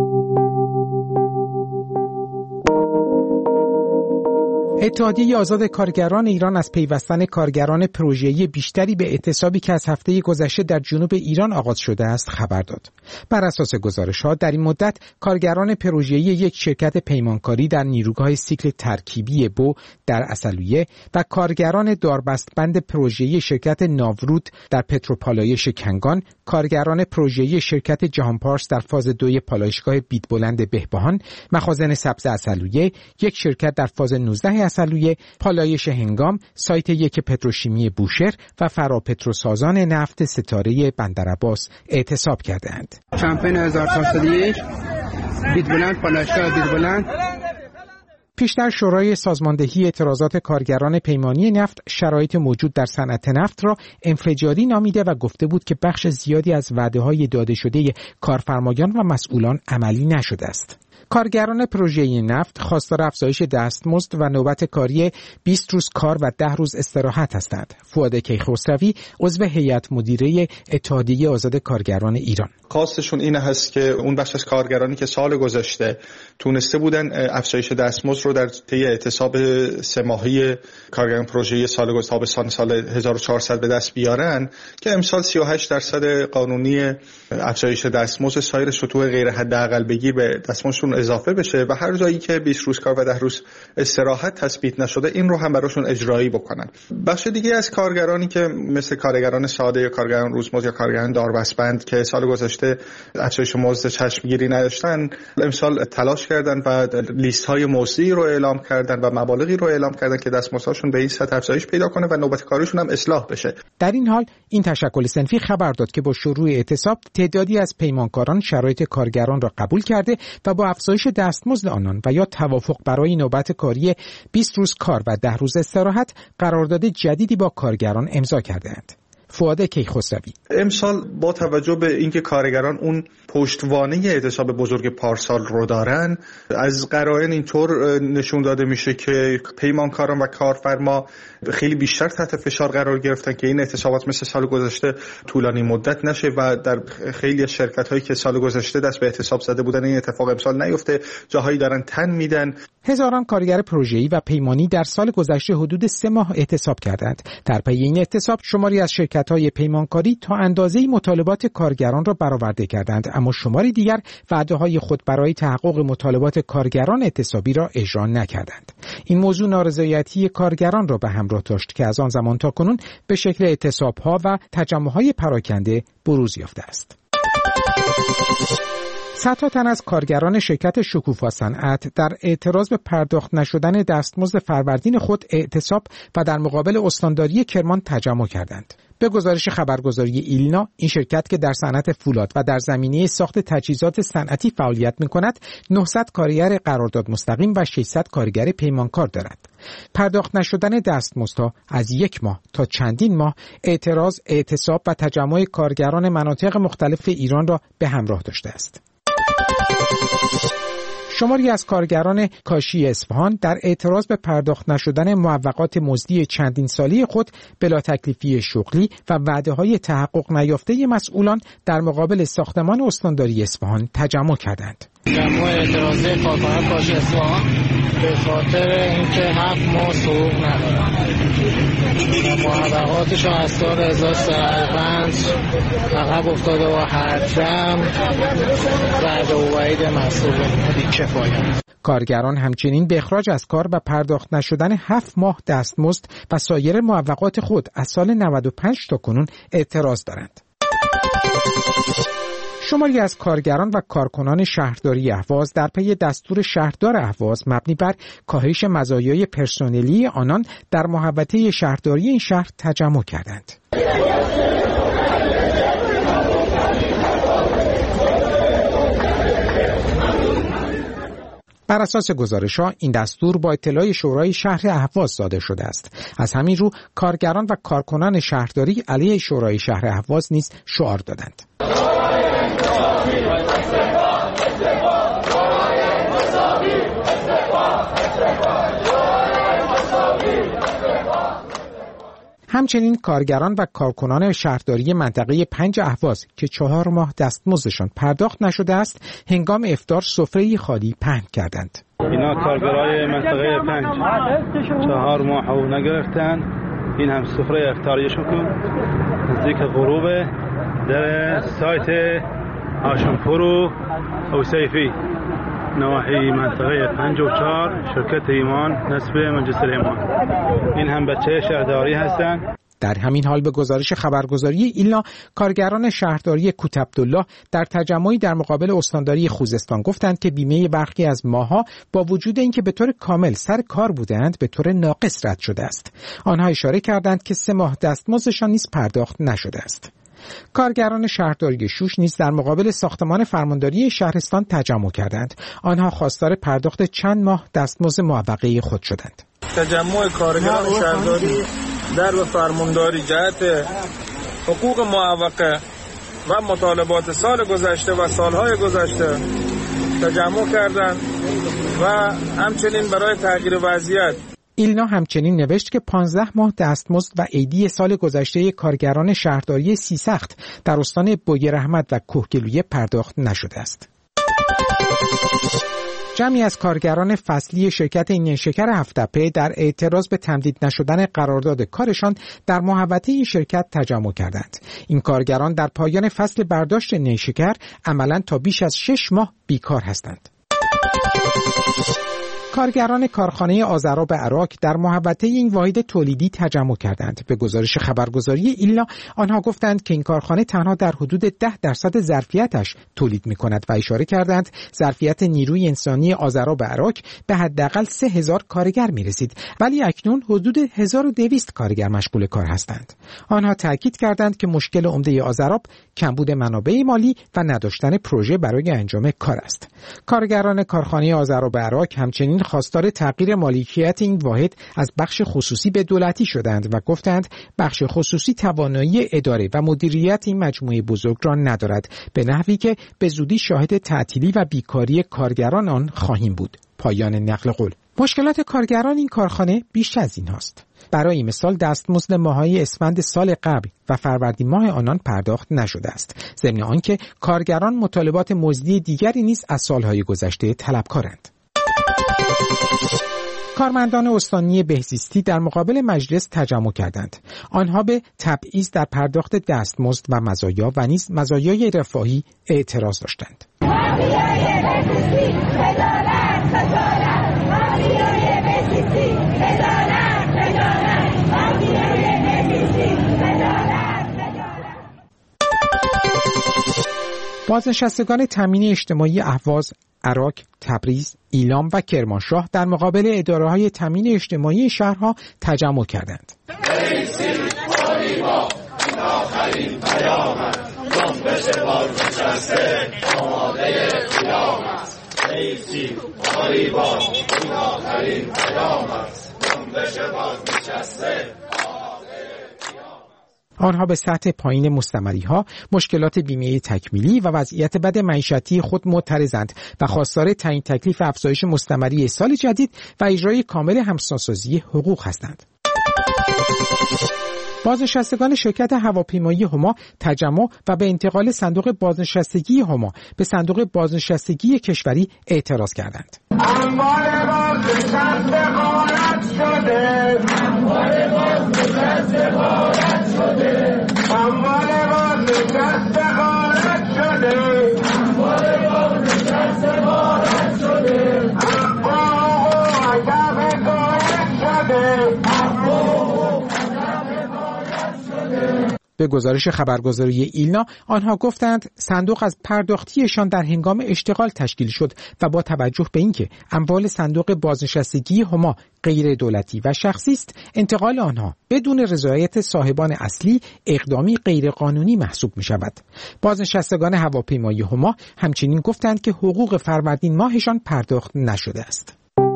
اتحادیه آزاد کارگران ایران از پیوستن کارگران پروژه‌ای بیشتری به اعتصابی که از هفته گذشته در جنوب ایران آغاز شده است خبر داد. بر اساس گزارش‌ها در این مدت کارگران پروژه‌ای یک شرکت پیمانکاری در نیروگاه سیکل ترکیبی بو در عسلویه و کارگران داربستبند پروژه‌ای شرکت ناورود در پتروپالایش کنگان، کارگران پروژه‌ای شرکت جهانپارس در فاز دوی پالایشگاه بیدبلند بهبهان، مخازن سبز عسلویه، یک شرکت در فاز نوزده عسلویه، پالایش هنگام، سایت یک پتروشیمی بوشهر و فراپتروسازان نفت ستاره بندرعباس اعتصاب کردند. کمپین هزار چهارصد و یک بیدبلند، پالایشگاه بیدبلند. پیشتر شورای سازماندهی اعتراضات کارگران پیمانی نفت شرایط موجود در صنعت نفت را انفجاری نامیده و گفته بود که بخش زیادی از وعده‌های داده شده کارفرمایان و مسئولان عملی نشده است. کارگران پروژه نفت خواستار افزایش دستمزد و نوبت کاری بیست روز کار و ده روز استراحت هستند. فؤاد کیخسروی عضو هیئت مدیره اتحادیه آزاد کارگران ایران: خواستشون این هست که اون بخش از کارگرانی که سال گذشته تونسته بودن افزایش دستمزد رو در طی اعتصاب سه ماهه کارگران پروژه سال گذشته تابستان سال هزار و چهارصد به دست بیارن، که امسال سی و هشت درصد قانونی افزایش دستمزد سایر سطوح غیر حداقل بگیر به دستمزدشون اضافه بشه و هر جایی که بیست روز کار و ده روز استراحت تثبیت نشده این رو هم براشون اجرایی بکنن. بخش دیگه از کارگرانی که مثل کارگران ساده یا کارگران روزمزد یا کارگران داربستبند که سال گذشته افزایش مزد چشمگیری نداشتن، امسال تلاش کردن و لیست های مزدی رو اعلام کردن و مبالغی رو اعلام کردن که دستمزدشون به این سطح افزایش پیدا کنه و نوبت کاریشون هم اصلاح بشه. در این حال این تشکل صنفی خبر داد که با شروع اعتصاب تعدادی از پیمانکاران شرایط کارگران را قبول کرده و با افزایش دستمزد آنان و یا توافق برای نوبت کاری بیست روز کار و ده روز استراحت قرارداد جدیدی با کارگران امضا کردند. فؤاد کیخسروی: امسال با توجه به اینکه کارگران اون پشتوانه اعتصاب بزرگ پارسال رو دارن، از قرائن اینطور نشون داده میشه که پیمانکاران و کارفرما خیلی بیشتر تحت فشار قرار گرفتن که این اعتصابات مثل سال گذشته طولانی مدت نشه و در خیلی از شرکت‌هایی که سال گذشته دست به اعتصاب زده بودن این اتفاق امسال نیفته، جاهایی دارن تن میدن. هزاران کارگر پروژه‌ای و پیمانی در سال گذشته حدود سه ماه اعتصاب کردند. در پی این اعتصاب شماری از شرکت‌های پیمانکاری تا اندازه‌ای مطالبات کارگران را برآورده کردند، اما شماری دیگر وعده‌های خود برای تحقق مطالبات کارگران اعتصابی را اجرا نکردند. این موضوع نارضایتی کارگران را به همراه داشت که از آن زمان تا کنون به شکل اعتصاب‌ها و تجمع‌های پراکنده بروز یافته است. صدها تن از کارگران شرکت شکوفا صنعت در اعتراض به پرداخت نشدن دستمزد فروردین خود اعتصاب و در مقابل استانداری کرمان تجمع کردند. به گزارش خبرگزاری ایلنا، این شرکت که در صنعت فولاد و در زمینه ساخت تجهیزات صنعتی فعالیت می‌کند، نهصد کارگر قرارداد مستقیم و ششصد کارگر پیمانکار دارد. پرداخت نشدن دستمزدها از یک ماه تا چندین ماه اعتراض، اعتصاب و تجمع کارگران مناطق مختلف ایران را به همراه داشته است. شماری از کارگران کاشی اصفهان در اعتراض به پرداخت نشدن معوقات مزدی چندین سالی خود بلا تکلیفی شغلی و وعده‌های تحقق نیافته مسئولان در مقابل ساختمان استانداری اصفهان تجمع کردند. تجمع اعتراضی کارکنان کاشی اصفهان به خاطر اینکه هفت ماه حقوق ندارن. معوقاتشون از سال هزار و سیصد و پنج عقب افتاده و هرچند وعده و وعید مسئولین بی‌کفایت. کارگران همچنین به اخراج از کار و پرداخت نشدن هفت ماه دستمزد و سایر معوقات خود از سال نود و پنج تا کنون اعتراض دارند. شماری از کارگران و کارکنان شهرداری اهواز در پی دستور شهردار اهواز مبنی بر کاهش مزایای پرسنلی آنان در محوطه شهرداری این شهر تجمع کردند. بر اساس گزارش‌ها این دستور با اطلاع شورای شهر اهواز صادر شده است. از همین رو کارگران و کارکنان شهرداری علیه شورای شهر اهواز نیز شعار دادند. همچنین کارگران و کارکنان شهرداری منطقه پنج اهواز که چهار ماه دستمزدشان پرداخت نشده است، هنگام افطار سفره خالی پهن کردند. اینا کارگرای منطقه پنج چهار ماه حقوق نگرفتن. این هم سفره افطاریشون کن نزدیک غروب در سایت هاشمپور و اوسیفی نواحی منطقه پنج و چهار شرکت ایمان نسب منجستر ایمان. این هم بچه شهرداری هستن. در همین حال به گزارش خبرگزاری ایلنا کارگران شهرداری کوت عبدالله در تجمعی در مقابل استانداری خوزستان گفتند که بیمه برخی از ماها با وجود اینکه به طور کامل سر کار بودند به طور ناقص رد شده است. آنها اشاره کردند که سه ماه دستمزدشان نیز پرداخت نشده است. کارگران شهرداری شوش نیز در مقابل ساختمان فرمانداری شهرستان تجمع کردند. آنها خواستار پرداخت چند ماه دستمزد معوقه خود شدند. تجمع کارگران شهرداری در به فرمانداری جهت حقوق معوقه و مطالبات سال گذشته و سالهای گذشته تجمع کردند و همچنین برای تغییر وضعیت. ایلنا همچنین نوشت که پانزده ماه دستمزد و عیدی سال گذشته کارگران شهرداری سیسخت در استان بویراحمد و کوهگیلویه پرداخت نشده است. جمعی از کارگران فصلی شرکت نیشکر هفت‌تپه در اعتراض به تمدید نشدن قرارداد کارشان در محوطه این شرکت تجمع کردند. این کارگران در پایان فصل برداشت نیشکر عملاً تا بیش از شش ماه بیکار هستند. کارگران کارخانه آذراب عراق در محوطه این واحد تولیدی تجمع کردند. به گزارش خبرگزاری ایلنا آنها گفتند که این کارخانه تنها در حدود ده درصد ظرفیتش تولید می‌کند و اشاره کردند ظرفیت نیروی انسانی آذراب عراق به حداقل سه هزار کارگر می‌رسید، ولی اکنون حدود هزار و دویست کارگر مشغول کار هستند. آنها تاکید کردند که مشکل عمده آذراب کمبود منابع مالی و نداشتن پروژه برای انجام کار است. کارگران کارخانه آذراب عراق همچنین خواستار تغییر مالکیت این واحد از بخش خصوصی به دولتی شدند و گفتند بخش خصوصی توانایی اداره و مدیریت این مجموعه بزرگ را ندارد، به نحوی که به زودی شاهد تعطیلی و بیکاری کارگران آن خواهیم بود. پایان نقل قول. مشکلات کارگران این کارخانه بیش از این هاست. برای مثال دستمزد ماه‌های اسفند سال قبل و فروردین ماه آنان پرداخت نشده است، ضمن آنکه کارگران مطالبات مزدی دیگری نیز از سالهای گذشته طلبکارند. کارمندان استانی بهزیستی در مقابل مجلس تجمع کردند. آنها به تبعیض در پرداخت دستمزد و مزایا و نیز مزایای رفاهی اعتراض داشتند. بازنشستگان تامین اجتماعی اهواز، عراق، تبریز، ایلام و کرمانشاه در مقابل اداره‌های تامین اجتماعی شهرها تجمع کردند. آنها به سطح پایین مستمری‌ها، مشکلات بیمه تکمیلی و وضعیت بد معیشتی خود معترضند و خواستار تعیین تکلیف افزایش مستمری سال جدید و اجرای کامل همسان‌سازی حقوق هستند. بازنشستگان شرکت هواپیمایی هما تجمع و به انتقال صندوق بازنشستگی هما به صندوق بازنشستگی کشوری اعتراض کردند. اموال بازنشسته غارت شده، اموال بازنشسته غارت شده، اموال بازنشسته غارت شده، اموال بازنشسته غارت شده، حقوق عجب غارت شده، به گزارش خبرگزاری ایلنا آنها گفتند صندوق از پرداختیشان در هنگام اشتغال تشکیل شد و با توجه به اینکه اموال صندوق بازنشستگی هما غیر دولتی و شخصی است، انتقال آنها بدون رضایت صاحبان اصلی اقدامی غیر قانونی محسوب می شود. بازنشستگان هواپیمایی هما همچنین گفتند که حقوق فروردین ماهشان پرداخت نشده است.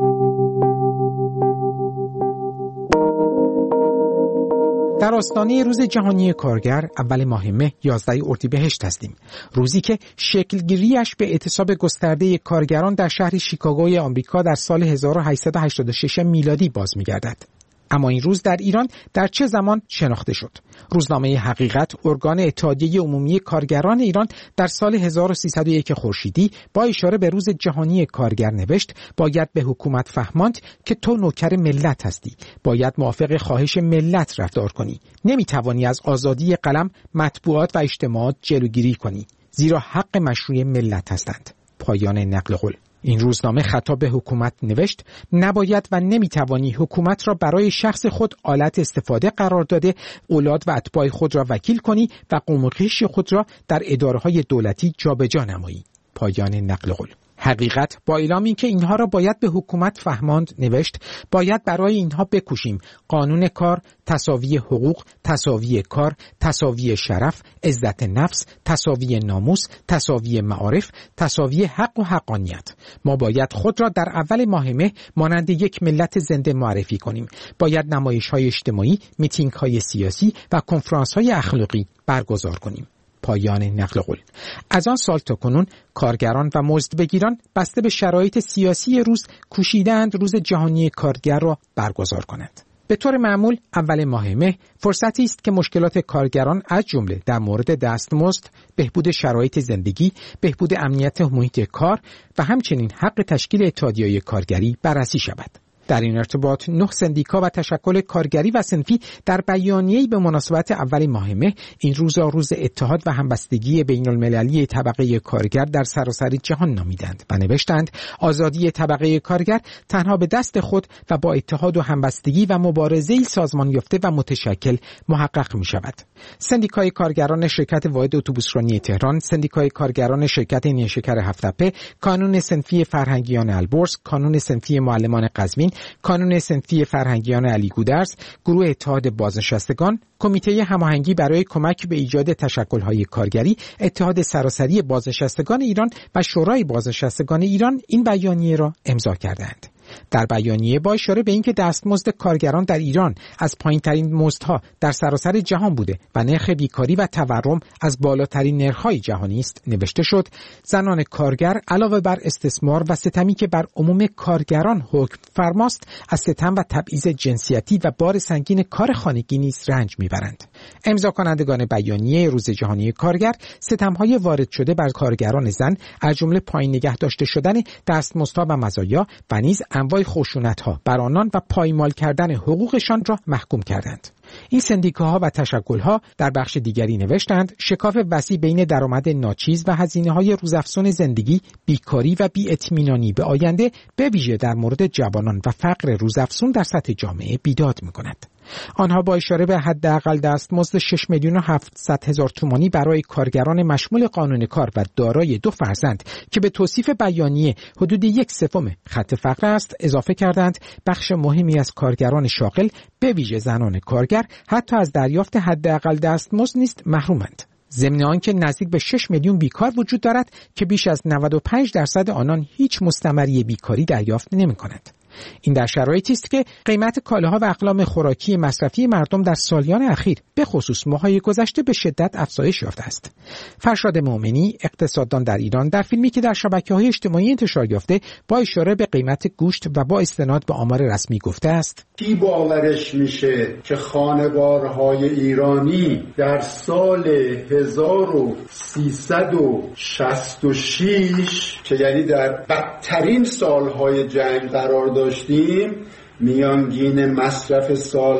در آستانه روز جهانی کارگر اول ماه مه یازده اردیبهشت هستیم، روزی که شکلگیریش به اعتصاب گسترده کارگران در شهر شیکاگوی آمریکا در سال هزار و هشتصد و هشتاد و شش میلادی باز می‌گردد. اما این روز در ایران در چه زمان شناخته شد؟ روزنامه حقیقت، ارگان اتحادیه عمومی کارگران ایران، در سال هزار و سیصد و یک خورشیدی با اشاره به روز جهانی کارگر نوشت: باید به حکومت فهماند که تو نوکر ملت هستی، باید موافق خواهش ملت رفتار کنی، نمیتوانی از آزادی قلم، مطبوعات و اجتماعات جلوگیری کنی، زیرا حق مشروع ملت هستند. پایان نقل قول. این روزنامه خطاب به حکومت نوشت: نباید و نمیتوانی حکومت را برای شخص خود آلت استفاده قرار داده، اولاد و اتباع خود را وکیل کنی و قوم و خویش خود را در اداره‌های دولتی جابجا نمایی. پایان نقل قول. حقیقت با اعلام اینکه اینها را باید به حکومت فهماند نوشت: باید برای اینها بکوشیم قانون کار، تساوی حقوق، تساوی کار، تساوی شرف، عزت نفس، تساوی ناموس، تساوی معارف، تساوی حق و حقانیت. ما باید خود را در اول ماه مه مانند یک ملت زنده معرفی کنیم. باید نمایش‌های اجتماعی، میتینگ‌های سیاسی و کنفرانس‌های اخلاقی برگزار کنیم. پایان نقل قول. از آن سال تا کنون کارگران و مزدبگیران بسته به شرایط سیاسی روز کوشیدند روز جهانی کارگر را برگزار کنند. به طور معمول اول ماه مه فرصتی است که مشکلات کارگران از جمله در مورد دستمزد، بهبود شرایط زندگی، بهبود امنیت محیط کار و همچنین حق تشکیل اتحادیه‌های کارگری بررسی شود. در این ارتباط نه سندیکا و تشکل کارگری و صنفی در بیانیه‌ای به مناسبت اول ماه مه این روز را روز اتحاد و همبستگی بین‌المللی طبقه کارگر در سراسر جهان نامیدند و نوشتند: آزادی طبقه کارگر تنها به دست خود و با اتحاد و همبستگی و مبارزه‌ای سازمان یافته و متشکل محقق می شود. سندیکای کارگران شرکت واحد اتوبوسرانی تهران، سندیکای کارگران شرکت نیشکر هفت‌تپه، کانون صنفی فرهنگیان البرز، کانون صنفی معلمان قزوین، کانون صنفی فرهنگیان علی گودرز، گروه اتحاد بازنشستگان، کمیته هماهنگی برای کمک به ایجاد تشکل‌های کارگری، اتحاد سراسری بازنشستگان ایران و شورای بازنشستگان ایران این بیانیه را امضا کردند. در بیانیه با اشاره به اینکه دستمزد کارگران در ایران از پایین‌ترین مزدها در سراسر جهان بوده و نرخ بیکاری و تورم از بالاترین نرخ‌های جهانی است نوشته شد: زنان کارگر علاوه بر استثمار و ستمی که بر عموم کارگران حکم فرماست، از ستم و تبعیض جنسیتی و بار سنگین کار خانگی نیز رنج میبرند. امضا کنندگان بیانیه روز جهانی کارگر ستم‌های وارد شده بر کارگران زن از جمله پایین نگه داشته شدن دستمزدها و مزایا و نیز انواع خشونت‌ها بر آنان و پایمال کردن حقوقشان را محکوم کردند. این سندیکاها و تشکل‌ها در بخش دیگری نوشتند: شکاف وسیع بین درآمد ناچیز و هزینه‌های روزافزون زندگی، بیکاری و بی‌اطمینانی به آینده به ویژه در مورد جوانان و فقر روزافزون در سطح جامعه بیداد می‌کند. آنها با اشاره به حداقل دستمزد شش میلیون و هفتصد هزار تومانی برای کارگران مشمول قانون کار و دارای دو فرزند که به توصیف بیانیه حدود یک سوم خط فقر است اضافه کردند: بخش مهمی از کارگران شاغل به ویژه زنان کارگر حتی از دریافت حداقل دستمزد نیست محرومند. ضمن آنکه نزدیک به شش میلیون بیکار وجود دارد که بیش از نود و پنج درصد آنان هیچ مستمری بیکاری دریافت نمی‌کنند. این در شرایطی است که قیمت کالاها و اقلام خوراکی مصرفی مردم در سالیان اخیر به خصوص ماه‌های گذشته به شدت افزایش یافته است. فرشاد مومنی، اقتصاددان در ایران، در فیلمی که در شبکه‌های اجتماعی انتشار یافته با اشاره به قیمت گوشت و با استناد به آمار رسمی گفته است: کی باورش میشه که خانوارهای ایرانی در سال هزار و سیصد و شصت و شش که یعنی در بدترین سالهای جنگ قرار داشتیم، میانگین مصرف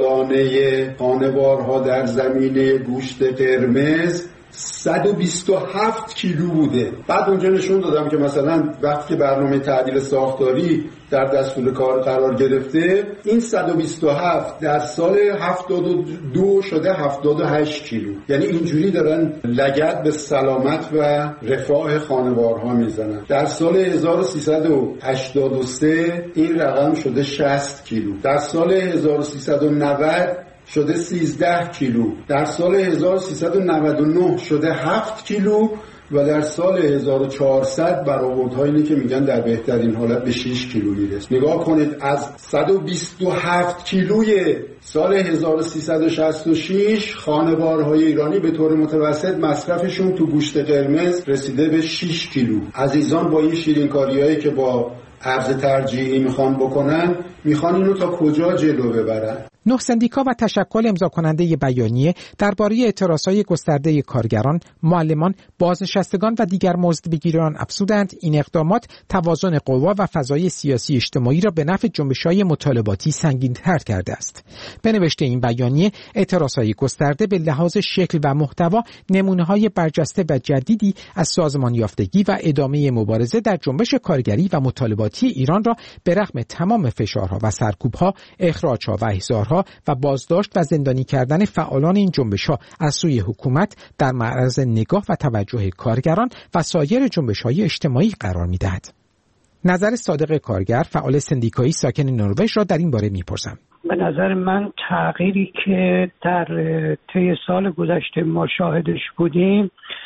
سالانه خانوارها در زمینه گوشت قرمز صد و بیست و هفت کیلو بوده. بعد اونجا نشون دادم که مثلا وقتی برنامه تعدیل ساختاری در دستور کار قرار گرفته، این صد و بیست و هفت در سال هفتاد و دو شده هفتاد و هشت کیلو. یعنی اینجوری دارن لگد به سلامت و رفاه خانوارها میزنن. در سال هزار و سیصد و هشتاد و سه این رقم شده شصت کیلو. در سال هزار و سیصد و نود شده سیزده کیلو. در سال هزار و سیصد و نود و نه شده هفت کیلو و در سال هزار و چهارصد برآوردها اینه که میگن در بهترین حالت به شش کیلو میرسه. نگاه کنید، از صد و بیست و هفت کیلوی سال هزار و سیصد و شصت و شش خانوارهای ایرانی به طور متوسط مصرفشون تو گوشت قرمز رسیده به شش کیلو. عزیزان با این شیرینکاریایی که با ارز ترجیحی میخوان بکنن، میخوان اینو تا کجا جلو ببرن؟ نه سندیکا و تشکل امضا کننده بیانیه درباره اعتراضهای گسترده کارگران، معلمان، بازنشستگان و دیگر مزدبگیران افزودند این اقدامات توازن قوا و فضای سیاسی اجتماعی را به نفع جنبش‌های مطالباتی سنگین‌تر کرده است. به نوشته این بیانیه، اعتراضهای گسترده به لحاظ شکل و محتوا نمونه‌های برجسته و جدیدی از سازمان یافتگی و ادامه مبارزه در جنبش کارگری و مطالباتی ایران را به رغم تمام فشارها و سرکوب‌ها، اخراج‌ها و احضارها و بازداشت و زندانی کردن فعالان این جنبش‌ها از سوی حکومت در معرض نگاه و توجه کارگران و سایر جنبش‌های اجتماعی قرار می‌دهد. نظر صادق کارگر، فعال سندیکایی ساکن نروژ را در این باره می‌پرسم. به نظر من تغییری که در طی سال گذشته ما شاهدش بودیم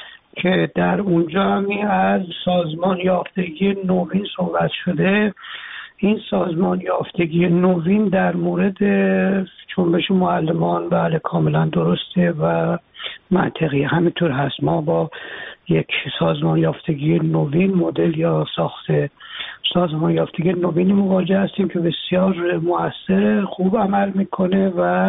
که در اونجا همی از سازمان یافتگی نوین صحبت شده، این سازمان یافتگی نوین در مورد جنبش معلمان بله کاملا درسته و منطقی، همینطور هست. ما با یک سازمان یافتگی نوین مدل یا ساخت سازمان یافتگی نوین مواجه هستیم که بسیار مؤثر، خوب عمل میکنه و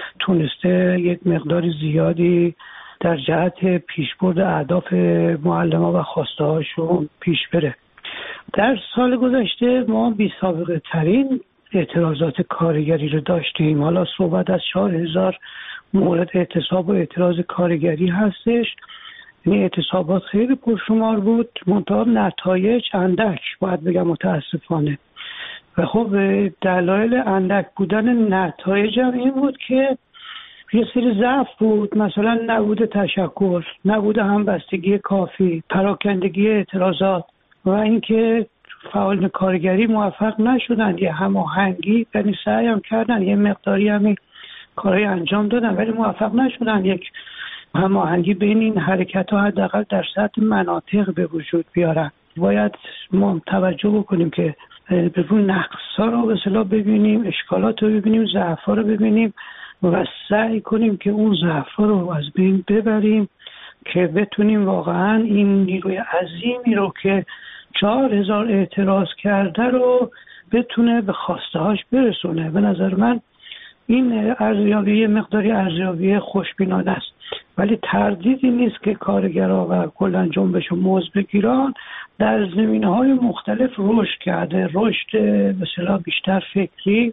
تونسته یک مقدار زیادی در جهت پیشبرد اهداف معلمان و خواسته هاشون پیش بره. در سال گذشته ما بی سابقه ترین اعتراضات کارگری رو داشتیم. حالا صحبت از چهار هزار مورد اعتصاب و اعتراض کارگری هستش. این اعتصابات خیلی پرشمار بود، منتها نتایج اندک، باید بگم متاسفانه. و خب دلایل اندک بودن نتایج هم این بود که یه سری ضعف بود، مثلا نبود تشکر، نبود همبستگی کافی، پراکندگی اعتراضات و اینکه فعالان کارگری موفق نشدن یه هماهنگی، یعنی سعی هم کردن یه مقداری همین کارهای انجام دادن ولی موفق نشدن یک هماهنگی بین این حرکت‌ها حداقل در سطح مناطق به وجود بیارن. باید ما توجه بکنیم که به اون نقص‌ها رو به اصطلاح ببینیم، اشکالات رو ببینیم، ضعف‌ها رو ببینیم و سعی کنیم که اون ضعف‌ها رو از بین ببریم که بتونیم واقعا این نیروی عظیمی رو که چهار هزار اعتراض کرده رو بتونه به خواسته‌هاش برسونه. به نظر من این ارزیابی مقداری ارزیابی خوشبینانه است، ولی تردیدی نیست که کارگرها و کلا جنبش مزدبگیران در زمینه‌های مختلف رشد کرده، رشد به اصطلاح بیشتر فکری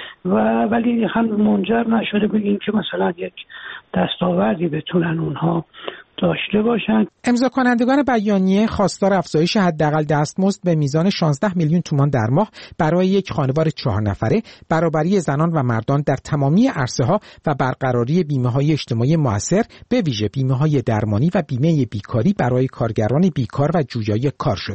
و ولی هم منجر نشده به این که مثلا یک دستاوردی بتونن اونها داشته باشند. امضا کنندگان بیانیه خواستار افزایش حداقل دستمزد به میزان شانزده میلیون تومان در ماه برای یک خانوار چهار نفره، برابری زنان و مردان در تمامی عرصه‌ها و برقراری بیمه‌های اجتماعی مؤثر، به ویژه بیمه‌های درمانی و بیمه بیکاری برای کارگران بیکار و جویای کار شدند.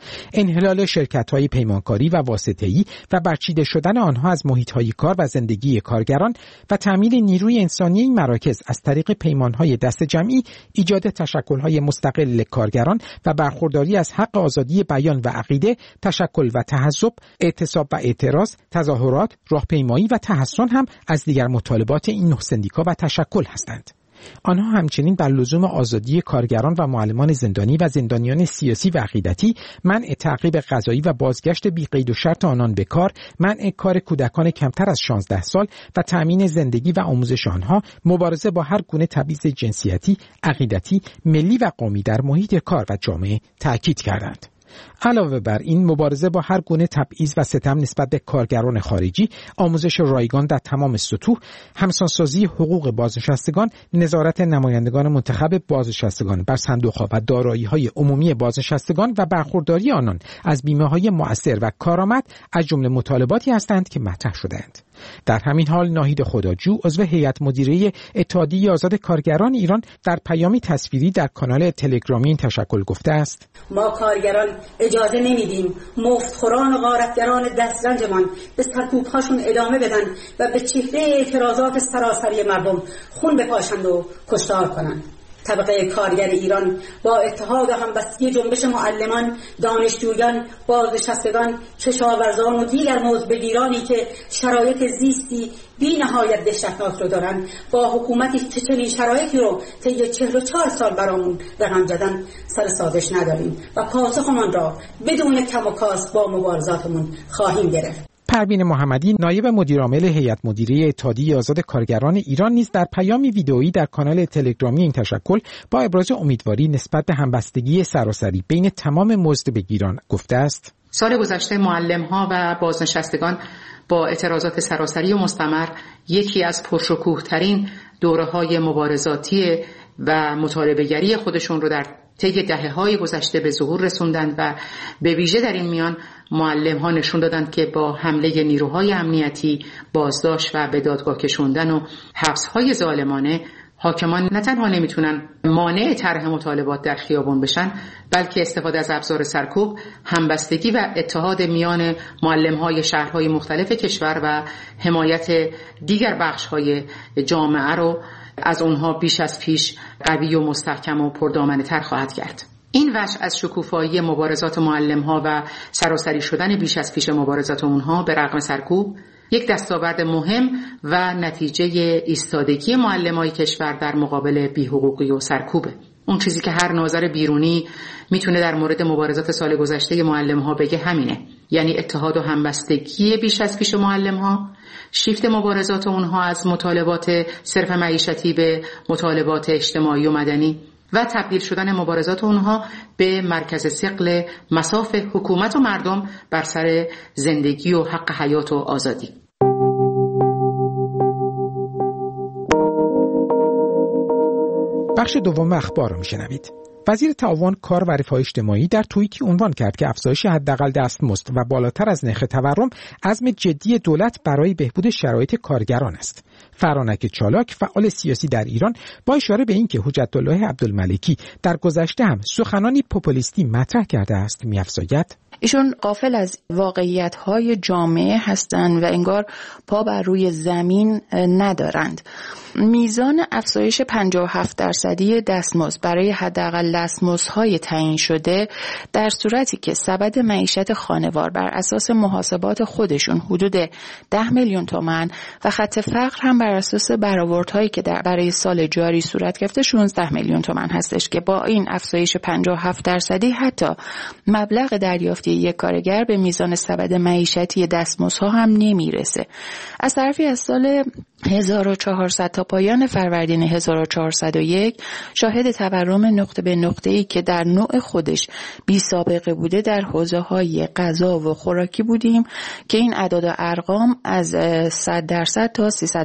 انحلال شرکت‌های پیمانکاری و واسطه‌ای و برچیده شدن آنها از محیط‌های کار و زندگی کارگران و تأمین نیروی انسانی این مراکز از طریق پیمان‌های دست جمعی، ایجاد تشکل‌های مستقل کارگران و برخورداری از حق آزادی بیان و عقیده، تشکل و تحزب، اعتصاب و اعتراض، تظاهرات، راهپیمایی و تحصن هم از دیگر مطالبات این نه سندیکا و تشکل هستند. آنها همچنین بر لزوم آزادی کارگران و معلمان زندانی و زندانیان سیاسی و عقیدتی، منع تعقیب قضایی و بازگشت بی قید و شرط آنان به کار، منع کار کودکان کمتر از شانزده سال و تأمین زندگی و آموزش آنها، مبارزه با هر گونه تبعیض جنسیتی، عقیدتی، ملی و قومی در محیط کار و جامعه تأکید کردند. علاوه بر این، مبارزه با هر گونه تبعیض و ستم نسبت به کارگران خارجی، آموزش رایگان در تمام سطوح، همسانسازی حقوق بازنشستگان، نظارت نمایندگان منتخب بازنشستگان بر صندوق‌ها و دارایی‌های عمومی بازنشستگان و برخورداری آنان از بیمه‌های مؤثر و کارآمد از جمله مطالباتی هستند که مطرح شده‌اند. در همین حال ناهید خداجو، عضو هیئت مدیره اتحادیه آزاد کارگران ایران، در پیامی تصویری در کانال تلگرامی این تشکل گفته است: ما کارگران اجازه نمیدیم مفتخوران و غارتگران دسترنجمان به سرکوب‌هاشون ادامه بدن و به چهره اعتراضات سراسری مردم خون بپاشند و کشتار کنند. طبقه کارگر ایران با اتحاد و همبستگی جنبش معلمان، دانشجویان، بازنشستگان، کشاورزان و دیگر موضوع‌بگیرانی که شرایط زیستی بی نهایت دهشتناک رو دارن، با حکومتی که چنین شرایطی رو طی چهل و چهار سال برامون رقم زدن سر سازش نداریم و پاسخمان را بدون کم و کاست با مبارزاتمون خواهیم گرفت. پروین محمدی، نایب مدیرعامل هیئت مدیره اتحادیه آزاد کارگران ایران، نیز در پیامی ویدئویی در کانال تلگرامی این تشکل با ابراز امیدواری نسبت به همبستگی سراسری بین تمام مزدبگیران گفته است: سال گذشته معلم‌ها و بازنشستگان با اعتراضات سراسری و مستمر یکی از پرشکوه‌ترین دوره‌های مبارزاتی و مطالبه‌گری خودشون رو در طی دهه‌های گذشته به ظهور رسوندند و به ویژه در این میان معلم‌ها نشون دادند که با حمله نیروهای امنیتی، بازداشت و به دادگاه کشوندن و حبس‌های ظالمانه، حاکمان نه تنها نمیتونن مانع طرح مطالبات در خیابان بشن، بلکه استفاده از ابزار سرکوب، همبستگی و اتحاد میان معلم‌های شهرهای مختلف کشور و حمایت دیگر بخش‌های جامعه رو از اونها بیش از پیش قوی و مستحکم و پردامنه‌تر خواهد کرد. این وجه از شکوفایی مبارزات معلم‌ها و سراسری شدن بیش از پیش مبارزات اونها به رغم سرکوب، یک دستاورد مهم و نتیجه ایستادگی معلمای کشور در مقابل بی‌حقوقی و سرکوبه. اون چیزی که هر ناظر بیرونی میتونه در مورد مبارزات سال گذشته معلم‌ها بگه همینه، یعنی اتحاد و همبستگی بیش از پیش معلم‌ها، شیفت مبارزات اونها از مطالبات صرف معیشتی به مطالبات اجتماعی و مدنی و تبدیل شدن مبارزات اونها به مرکز ثقل مصاف حکومت و مردم بر سر زندگی و حق حیات و آزادی. بخش دوم اخبار رو میشنوید. وزیر تعاون، کار و رفاه اجتماعی در توییتی عنوان کرد که افزایش حداقل دستمزد و بالاتر از نرخ تورم عزم جدی دولت برای بهبود شرایط کارگران است. فرانک چالاک، فعال سیاسی در ایران، با اشاره به اینکه حجت الله عبدالملکی در گذشته هم سخنانی پوپولیستی مطرح کرده است، می‌افزاید: ایشون غافل از واقعیت‌های جامعه هستند و انگار پا بر روی زمین ندارند. میزان افزایش پنجاه و هفت درصدی دستمزد برای حداقل دستمزدهای تعیین شده در صورتی که سبد معیشت خانوار بر اساس محاسبات خودشون حدود ده میلیون تومان و خط فقر هم بر اساس برآوردهایی که در برای سال جاری صورت گرفته شانزده میلیون تومان هستش که با این افزایش پنجاه و هفت درصدی حتی مبلغ دریافتی یک کارگر به میزان سبد معیشتی دستمزدها هم نمیرسه. از طرفی از سال هزار و چهارصد تا پایان فروردین هزار و چهارصد و یک شاهد تورم نقطه به نقطه‌ای که در نوع خودش بی سابقه بوده در حوزه‌های غذا و خوراکی بودیم که این اعداد و ارقام از صد درصد تا سیصد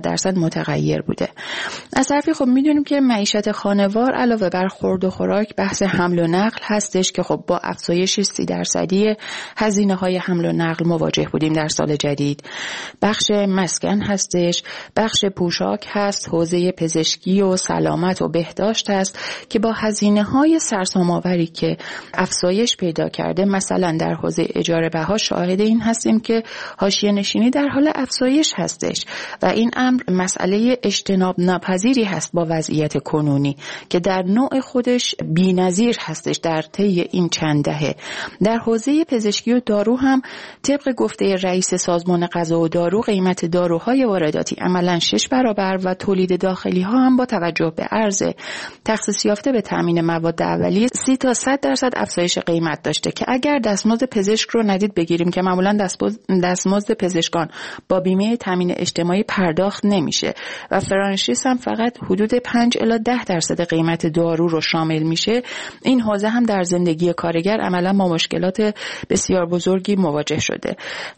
درصد متغیر بوده. از طرفی خب میدونیم که معیشت خانوار علاوه بر خورد و خوراک بحث حمل و نقل هستش که خب با افزایش سی درصدی هزینه های حمل و نقل مواجه بودیم در سال جدید. بخش مسکن هستش، بخش پوشاک هست، حوزه پزشکی و سلامت و بهداشت هست که با هزینه های سرسام‌آوری که افزایش پیدا کرده، مثلا در حوزه اجاره بها شاهد این هستیم که حاشیه نشینی در حال افزایش هستش و این امر مسئله اجتناب ناپذیری هست با وضعیت کنونی که در نوع خودش بی‌نظیر هستش در طی این چند دهه. در حوزه پزشکی و دارو هم طبق گفته رئیس سازمان غذا و دارو قیمت داروهای وارداتی عملاً شش برابر و تولید داخلی ها هم با توجه به عرض تخصیص یافته به تامین مواد اولیه سی تا صد درصد افزایش قیمت داشته که اگر دستمزد پزشک رو ندید بگیریم که معمولاً دستمزد پزشکان با بیمه تامین اجتماعی پرداخت نمیشه و فرانشیس هم فقط حدود پنج الی ده درصد قیمت دارو رو شامل میشه، این حوزه هم در زندگی کارگر عملاً با مشکلات بسیار بزرگی مواجه شده.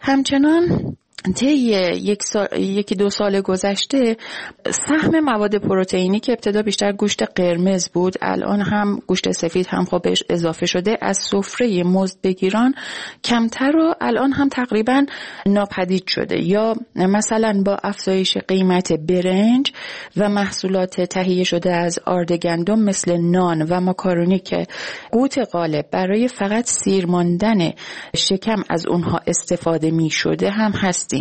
همچنان طی یک سال، یکی دو سال گذشته سهم مواد پروتئینی که ابتدا بیشتر گوشت قرمز بود الان هم گوشت سفید هم خب بهش اضافه شده از سفره مزدبگیران کمتر و الان هم تقریبا ناپدید شده. یا مثلا با افزایش قیمت برنج و محصولات تهیه شده از آرد گندم مثل نان و ماکارونی که قوت غالب برای فقط سیر ماندن شکم از اونها استفاده می شده هم هست.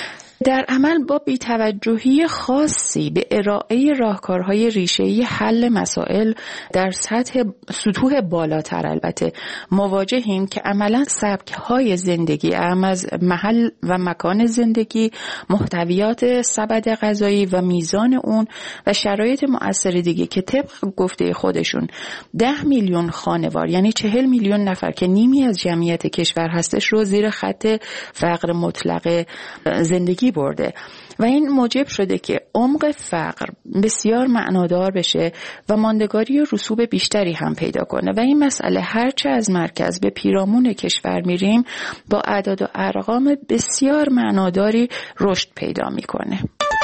در عمل با بی‌توجهی خاصی به ارائه راهکارهای ریشه‌ای حل مسائل در سطح سطوح بالاتر البته مواجهیم که عملاً سبک‌های زندگی اهم از محل و مکان زندگی، محتویات سبد غذایی و میزان اون و شرایط مؤثر دیگه که طبق گفته خودشون ده میلیون خانوار یعنی چهل میلیون نفر که نیمی از جمعیت کشور هستش رو زیر خط فقر مطلق زندگی برده و این موجب شده که عمق فقر بسیار معنادار بشه و ماندگاری و رسوب بیشتری هم پیدا کنه و این مسئله هرچه از مرکز به پیرامون کشور میریم با اعداد و ارقام بسیار معناداری رشد پیدا میکنه.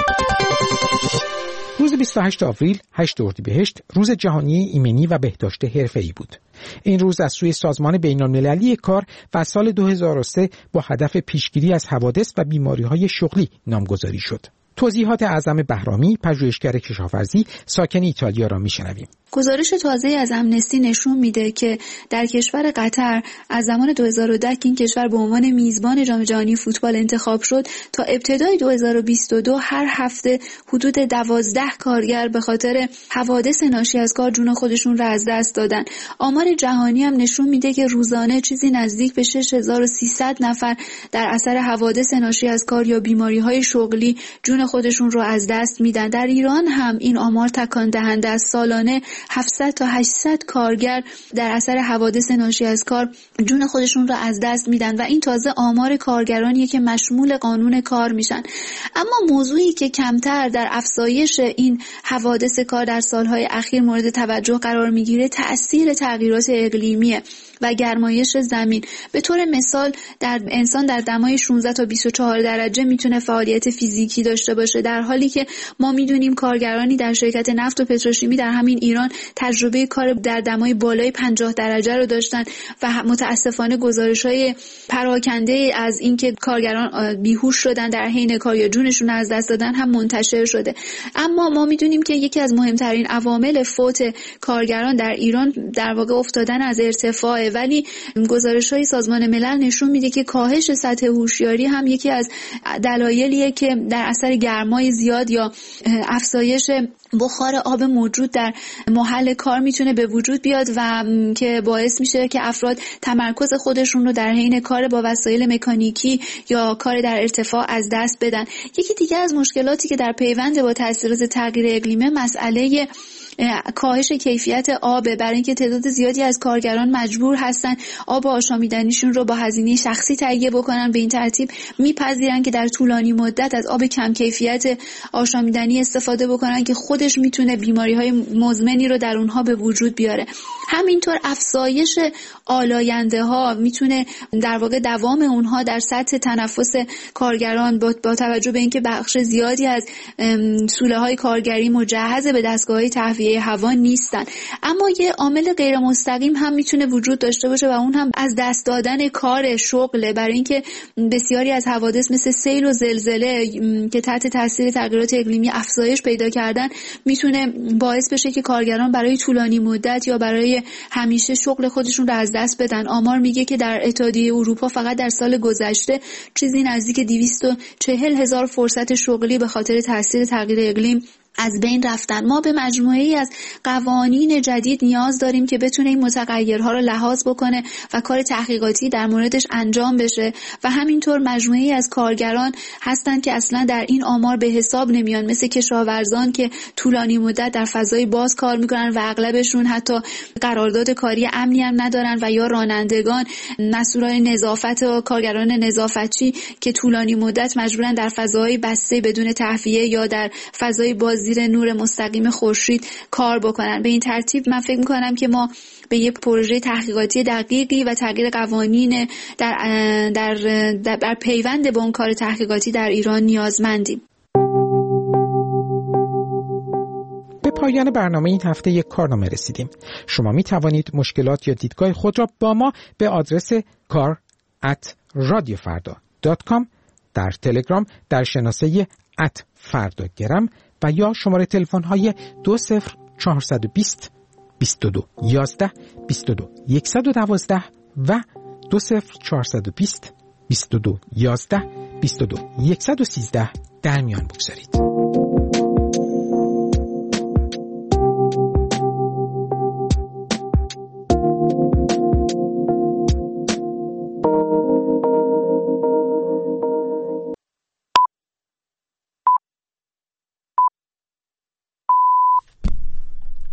روز بیست و هشتم آوریل هشتم اردیبهشت روز جهانی ایمنی و بهداشت حرفه‌ای بود. این روز از سوی سازمان بین‌المللی کار و سال دو هزار و سه با هدف پیشگیری از حوادث و بیماری‌های شغلی نامگذاری شد. توضیحات اعظم بهرامی، پژوهشگر کشاورزی ساکن ایتالیا را میشنویم. گزارش تازه از امنستی نشون میده که در کشور قطر از زمان دو هزار و ده که این کشور به عنوان میزبان جام جهانی فوتبال انتخاب شد تا ابتدای دو هزار و بیست و دو هر هفته حدود دوازده کارگر به خاطر حوادث ناشی از کار جون خودشون را از دست دادن. آمار جهانی هم نشون میده که روزانه چیزی نزدیک به شش هزار و سیصد نفر در اثر حوادث ناشی از کار یا بیماری‌های شغلی جون خودشون رو از دست میدن. در ایران هم این آمار تکان دهنده است. سالانه هفتصد تا هشتصد کارگر در اثر حوادث ناشی از کار جون خودشون رو از دست میدن و این تازه آمار کارگرانیه که مشمول قانون کار میشن. اما موضوعی که کمتر در افزایش این حوادث کار در سالهای اخیر مورد توجه قرار میگیره تأثیر تغییرات اقلیمیه و گرمایش زمین. به طور مثال در انسان در دمای شانزده تا بیست و چهار درجه میتونه فعالیت فیزیکی داشته باشه، در حالی که ما میدونیم کارگرانی در شرکت نفت و پتروشیمی در همین ایران تجربه کار در دمای بالای پنجاه درجه رو داشتن و متاسفانه گزارش‌های پراکنده از اینکه کارگران بیهوش شدن در حین کار یا جونشون از دست دادن هم منتشر شده. اما ما میدونیم که یکی از مهمترین عوامل فوت کارگران در ایران در واقع افتادن از ارتفاع، ولی گزارش‌های سازمان ملل نشون میده که کاهش سطح هوشیاری هم یکی از دلایلیه که در اثر گرمای زیاد یا افزایش بخار آب موجود در محل کار میتونه به وجود بیاد و که باعث میشه که افراد تمرکز خودشون رو در حین کار با وسایل مکانیکی یا کار در ارتفاع از دست بدن. یکی دیگه از مشکلاتی که در پیوند با تاثیرات تغییر اقلیمی مسئله کاهش کیفیت آب، برای اینکه تعداد زیادی از کارگران مجبور هستن آب آشامیدنیشون رو با هزینه شخصی تهیه بکنن. به این ترتیب میپذیرن که در طولانی مدت از آب کم کیفیت آشامیدنی استفاده بکنن که خودش میتونه بیماری‌های مزمنی رو در اونها به وجود بیاره. همینطور افزایش آلاینده ها میتونه در واقع دوام اونها در سطح تنفس کارگران با, با توجه به اینکه بخش زیادی از سوله های کارگری مجهز به دستگاه‌های تهویه هوا نیستن. اما یه عامل غیر مستقیم هم میتونه وجود داشته باشه و اون هم از دست دادن کار شغله، برای اینکه بسیاری از حوادث مثل سیل و زلزله که تحت تاثیر تغییرات اقلیمی افزایش پیدا کردن میتونه باعث بشه که کارگران برای طولانی مدت یا برای همیشه شغل خودشون رو از دست بدن. آمار میگه که در اتحادیه اروپا فقط در سال گذشته چیزی نزدیک دویست و چهل هزار فرصت شغلی به خاطر تاثیر تغییر اقلیم از بین رفتن. ما به مجموعه‌ای از قوانین جدید نیاز داریم که بتونه این متغیرها رو لحاظ بکنه و کار تحقیقاتی در موردش انجام بشه و همینطور مجموعه‌ای از کارگران هستن که اصلا در این آمار به حساب نمیان، مثل کشاورزان که طولانی مدت در فضای باز کار میکنن و اغلبشون حتی قرارداد کاری امنی هم ندارن، و یا رانندگان، مسئولان نظافت و کارگران نظافتچی که طولانی مدت مجبورن در فضای بسته بدون تهویه یا در فضای باز زیر نور مستقیم خورشید کار بکنن. به این ترتیب من فکر میکنم که ما به یک پروژه تحقیقاتی دقیقی و تغییر قوانین در در در, در پیوند با اون کار تحقیقاتی در ایران نیازمندیم. به پایان برنامه این هفته یک کارنامه رسیدیم. شما می توانید مشکلات یا دیدگاه خود را با ما به آدرس کار ات رادیو فردا دات کام، در تلگرام در شناسه ات فرداگرم و یا شماره تلفن های دو صفر چهارصد و بیست بیست و دو یازده بیست و دو صد و دوازده و دو صفر چهارصد و بیست بیست و دو یازده بیست و دو صد و سیزده در میان بگذارید.